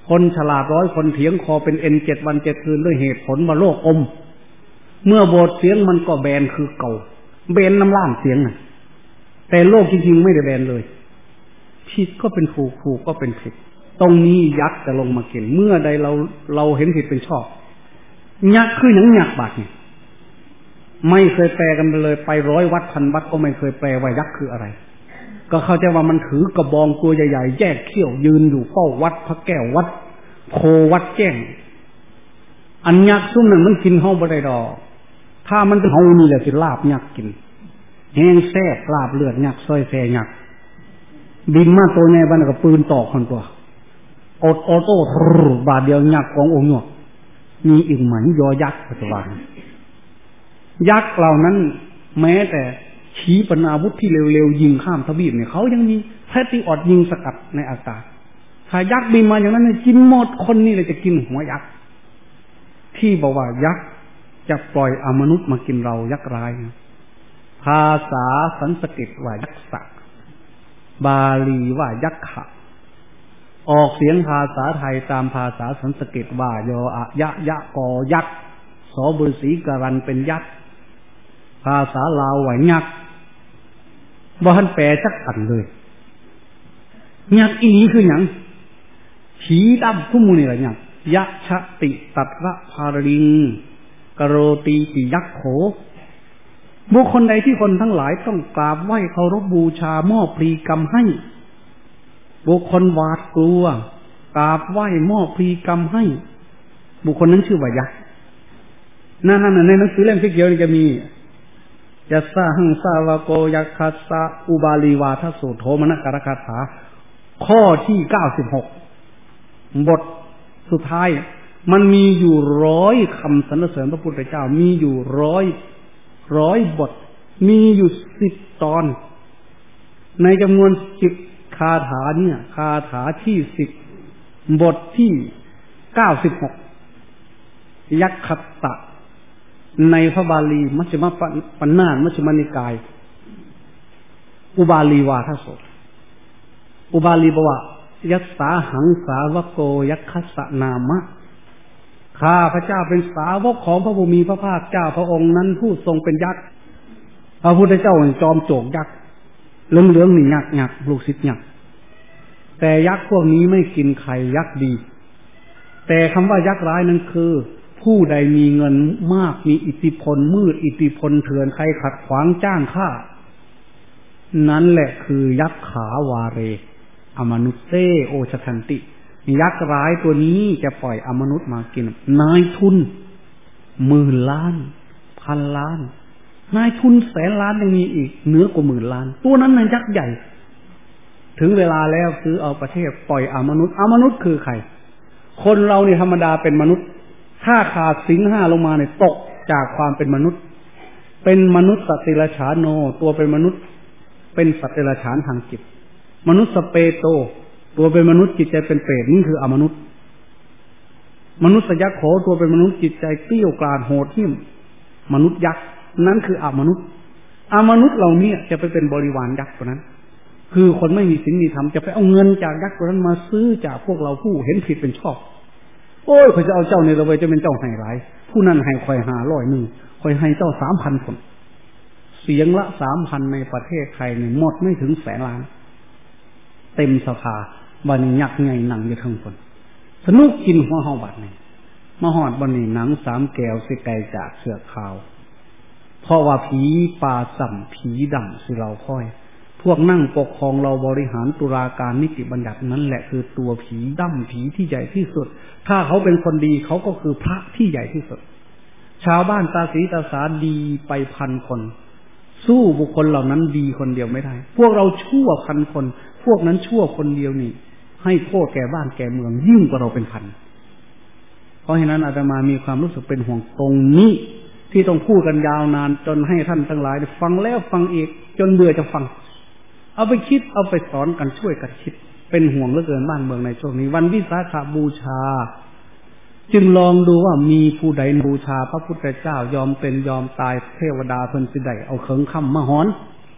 คนฉลาดร้อยคนเถียงคอเป็นเอ็นเจ็ดวันเจ็ดคืนด้วยเหตุผลว่าโลกกลมเมื่อโบสเสียงมันก็แบนคือเก่าแบนน้ำล่างเสียงน่ะแต่โลกจริงๆไม่ได้แบนเลยผิดก็เป็นถูกถูกก็เป็นผิดตรงนี้ยักษ์จะลงมาเกินเมื่อใดเราเราเห็นผิดเป็นชอบยักษ์คือหยังยักษ์บาดเนี่ยไม่เคยแปลกันเลยไปร้อยวัดพันวัดก็ไม่เคยแปลว่ายักษ์คืออะไรก็เข้าใจว่ามันถือกระบองตัวใหญ่ๆแยกเขี้ยวยืนอยู่เฝ้าวัดพระแก้ววัดโพวัดแจ้งอันยักษ์ซุ่มนั้นมันกินเฮาบ่ได้ดอกถ้ามันเป็นเฮานี่แหละสิลาบยักษ์กินแห้งแซ่บลาบเลือดยักษ์ซอยแซ่ยักษ์บินมาตัวใหญ่บ้านก็ปืนตอกคนตัวอดออโต้บาดเดียวยักษ์ขององค์หยวกมีอีกเหมือนยอยักษ์ปัจจุบันยักษ์เหล่านั้นแม้แต่ขีปนาวุธที่เร็วๆยิงข้ามทวีปเนี่ยเขายังมีแพทริออตยิงสกัดในอากาศถ้ายักษ์บินมาอย่างนั้นเนี่ยกินหมดคนนี่เลยจะกินหัวยักษ์ที่บอกว่ายักษ์จะปล่อยอมนุษย์มากินเรายักษ์ร้ายภาษาสันสกฤตว่ายักษะบาลีว่ายักขะออกเสียงภาษาไทยตามภาษาสันสกฤตว่ายออะยะยะกอยักษ์สอบุษีการันเป็นยักษ์ภาษาลาวว่ายักษ์บ่ทันแปลจักอันเลยยักษ์อีนี้คือหยังผีดำผู้มูนี่ล่ะยักษ์ยะชะติตัตระภาริงกโรตีติยักษ์โขบุคคลใดที่คนทั้งหลายต้องกราบไหว้เคารพบูชามอบพลีกรรมให้บุคคลหวาดกลัวกราบไหว้มอบพลีกรรมให้บุคคลนั้นชื่อว่ายักษ์นั่นๆในหนังสือเล่มที่เกี่ยวนี่จะมียัสสะหังสาวโกยักขัสสะอุบาลีวาทสูตรโธมนกรคาถาข้อที่เก้าสิบหกบทสุดท้ายมันมีอยู่ร้อยคำสรรเสริญพระพุทธเจ้ามีอยู่ร้อยร้อยบทมีอยู่สิบตอนในจำนวนสิบคาถาเนี่ยคาถาที่สิบบทที่เก้าสิบหกยักขัสสะในพระบาลีมัชฌิมปัญนามัชฌิมนิกายอุบาลีวาทสูตรอุบาลีบอกว่ายัสสาหังสาวโกยักขัสสะนามะข้าพระเจ้าเป็นสาวกของพระผู้มีพระภาคเจ้าพระองค์นั้นผู้ทรงเป็นยักษ์พระพุทธเจ้าจอมโจกยักษ์เหลืองๆนี่ยักษ์ยักษ์ลูกศิษย์ยักษ์แต่ยักษ์พวกนี้ไม่กินไข่ยักษ์ดีแต่คำว่ายักษ์ร้ายนั้นคือผู้ใดมีเงินมากมีอิทธิพลมืดอิทธิพลเถื่อนใครขัดขวางจ้างฆ่านั่นแหละคือยักษ์ขาวาเรอมนุษเตโอชทันติยักษ์ร้ายตัวนี้จะปล่อยอมนุษย์มากินนายทุนหมื่นล้านพันล้านนายทุนแสนล้านยังมีอีกเหนือกว่าหมื่นล้านตัวนั้นน่ะยักษ์ใหญ่ถึงเวลาแล้วซื้อเอาประเทศปล่อยอมนุษย์อมนุษย์คือใครคนเราเนี่ยธรรมดาเป็นมนุษย์ถ้าขาดศีลห้าลงมาเนี่ยตกจากความเป็นมนุษย์เป็นมนุษย์สัตว์เดรัจฉานโนตัวเป็นมนุษย์เป็นสัตว์เดรัจฉานทางจิตมนุษย์สเปโตตัวเป็นมนุษย์จิตใจเป็นเปรตนี่คืออมนุษย์มนุษย์ยักษ์โขตัวเป็นมนุษย์จิตใจเกลี้ยกล่อมโหดเหี้ยมมนุษย์ยักษ์นั้นคืออมนุษย์อมนุษย์เหล่านี้จะไปเป็นบริวารยักษ์ตัวนั้นคือคนไม่มีศีลมีธรรมจะไปเอาเงินจากยักษ์ตัวนั้นมาซื้อจากพวกเราผู้เห็นผิดเป็นชอบโอ้ยเขาจะเอาเจ้าในระเวจะเป็นเจ้าให้หลายผู้นั้นให้คอยหาร้อยหนึ่งคอยให้เจ้าสามพันคนเสียงละสามพันในประเทศไทยเนี่ยหมดไม่ถึงแสนล้านเต็มสภาบันยักษ์ไงหนังอยู่ทั้งคนสนุกกินหัวห้องบัดนี่มาหอดบันนี่หนังสามแก้วสิไกลจากเสือขาวเพราะว่าผีป่าสัมผีดำสิเราค่อยพวกนั่งปกครองเราบริหารตุลาการนิติบัญญัตินั้นแหละคือตัวผีดำผีที่ใหญ่ที่สุดถ้าเขาเป็นคนดีเขาก็คือพระที่ใหญ่ที่สุดชาวบ้านตาสีตาสาดีไปพันคนสู้บุคคลเหล่านั้นดีคนเดียวไม่ได้พวกเราชั่วพันคนพวกนั้นชั่วคนเดียวนี่ให้โทษแก่บ้านแก่เมืองยิ่งกว่าเราเป็นพันเพราะฉะนั้นอาตมามีความรู้สึกเป็นห่วงตรงนี้ที่ต้องพูดกันยาวนานจนให้ท่านทั้งหลายฟังแล้วฟังอีกจนเบื่อจะฟังเอาไปคิดเอาไปสอนกันช่วยกันคิดเป็นห่วงเหลือเกินบ้านเมืองในช่วงนี้วันวิสาขบูชาจึงลองดูว่ามีผู้ใดบูชาพระพุทธเจ้ายอมเป็นยอมตายเทวดาเพิ่นสิได้เอาเขิงค่ำมาหอน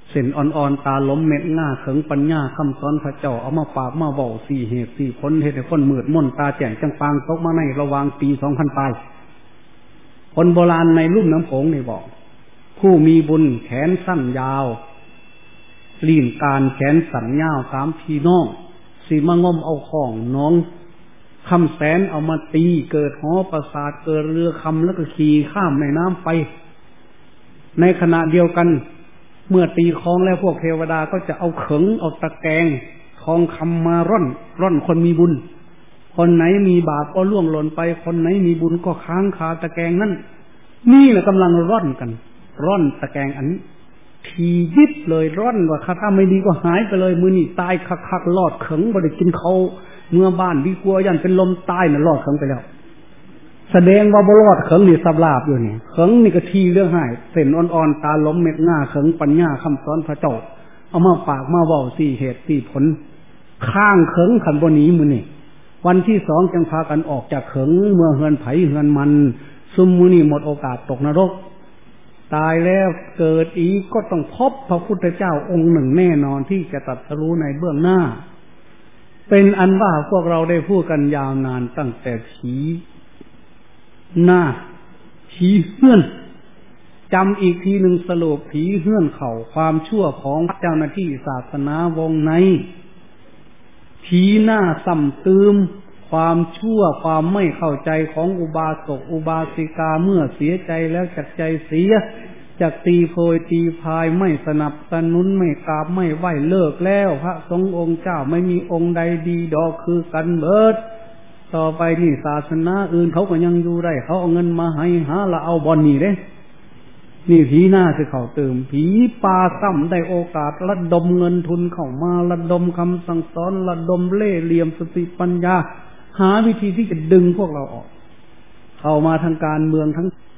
เส้นอ่อนๆตาล้มเม็ดง่าเขิงปัญญาคำสอนพระเจ้าเอามาปากมาเว้าสี่เหตุสี่ผลเฮ็ดให้คนมืดมนตาแจ้งจังปางตกมาในระหว่างปีสองพันปลายคนโบราณในลุ่มน้ำโขงนี่บอกผู้มีบุญแขนสั้นยาวลีนการแขนสั้นยาวสามพี่น้องสีมางมเอาของน้องคำแสนเอามาตีเกิดหอประสาทเกิดเรือคำแล้วก็ขี่ข้ามแม่น้ำไปในขณะเดียวกันเมื่อตีคล้องแล้วพวกเทวดาก็จะเอาเขิงเอาตะแกรงทองคำมาร่อนร่อนคนมีบุญคนไหนมีบาปก็ล่วงหล่นไปคนไหนมีบุญก็ค้างคาตะแกรงนั่นนี่แหละกำลังร่อนกันร่อนตะแกรงอันนี้ทียิบเลยร่อนว่าถ้าไม่ดีก็หายไปเลยมือนี่ตายคักๆลอดเขิงบ่ได้กินเขาเมื่อบ้านดีกลัวยันเป็นลมตายน่ะลอดเขิงไปแล้วแสดงว่าบ่รอดเขิงนี่สับลาบอยู่นี่เขิงนี่ก็ทีเรื่องหายเส้นอ่อนๆตาล้มเม็ดง่าเขิงปัญญาคำสอนพระเจ้าเอามาปากมาเว้าสี่เหตุสี่ผลข้างเขิงขันบ่หนีมื้อนี่วันที่สองจึงพากันออกจากเขิงเมื่อเฮือนไผเฮือนมันซุมมื้อนี่หมดโอกาสตกนรกตายแล้วเกิดอีกก็ต้องพบพระพุทธเจ้าองค์หนึ่งแน่นอนที่จะตรัสรู้ในเบื้องหน้าเป็นอันว่าพวกเราได้พูดกันยาวนานตั้งแต่ผีหน้าผีเฮื่อนจำอีกทีหนึ่งสรุปผีเฮื่อนเข่าความชั่วของเจ้าหน้าที่ศาสนาวงในผีหน้าซ้ำตืมความชั่วความไม่เข้าใจของอุบาสกอุบาสิกาเมื่อเสียใจแล้วจักใจเสียจักตีโพยตีพายไม่สนับสนุนไม่กราบไม่ไหวเลิกแล้วพระสงฆ์องค์เจ้าไม่มีองค์ใดดีดอกคือกันเบิดต่อไปนี่ศาสนาอื่นเขาก็ยังอยู่ได้เขาเอาเงินมาให้หาละเอาบอนนี่เด้นี่ผีหน้าคือเขาเติมผีปลาซ้ำได้โอกาสระดมเงินทุนเข้ามาระดมคำสั่งสอนระดมเล่ห์เหลี่ยมสติปัญญาหาวิธีที่จะดึงพวกเราออกเข้ามาทางการเมืองทั้ง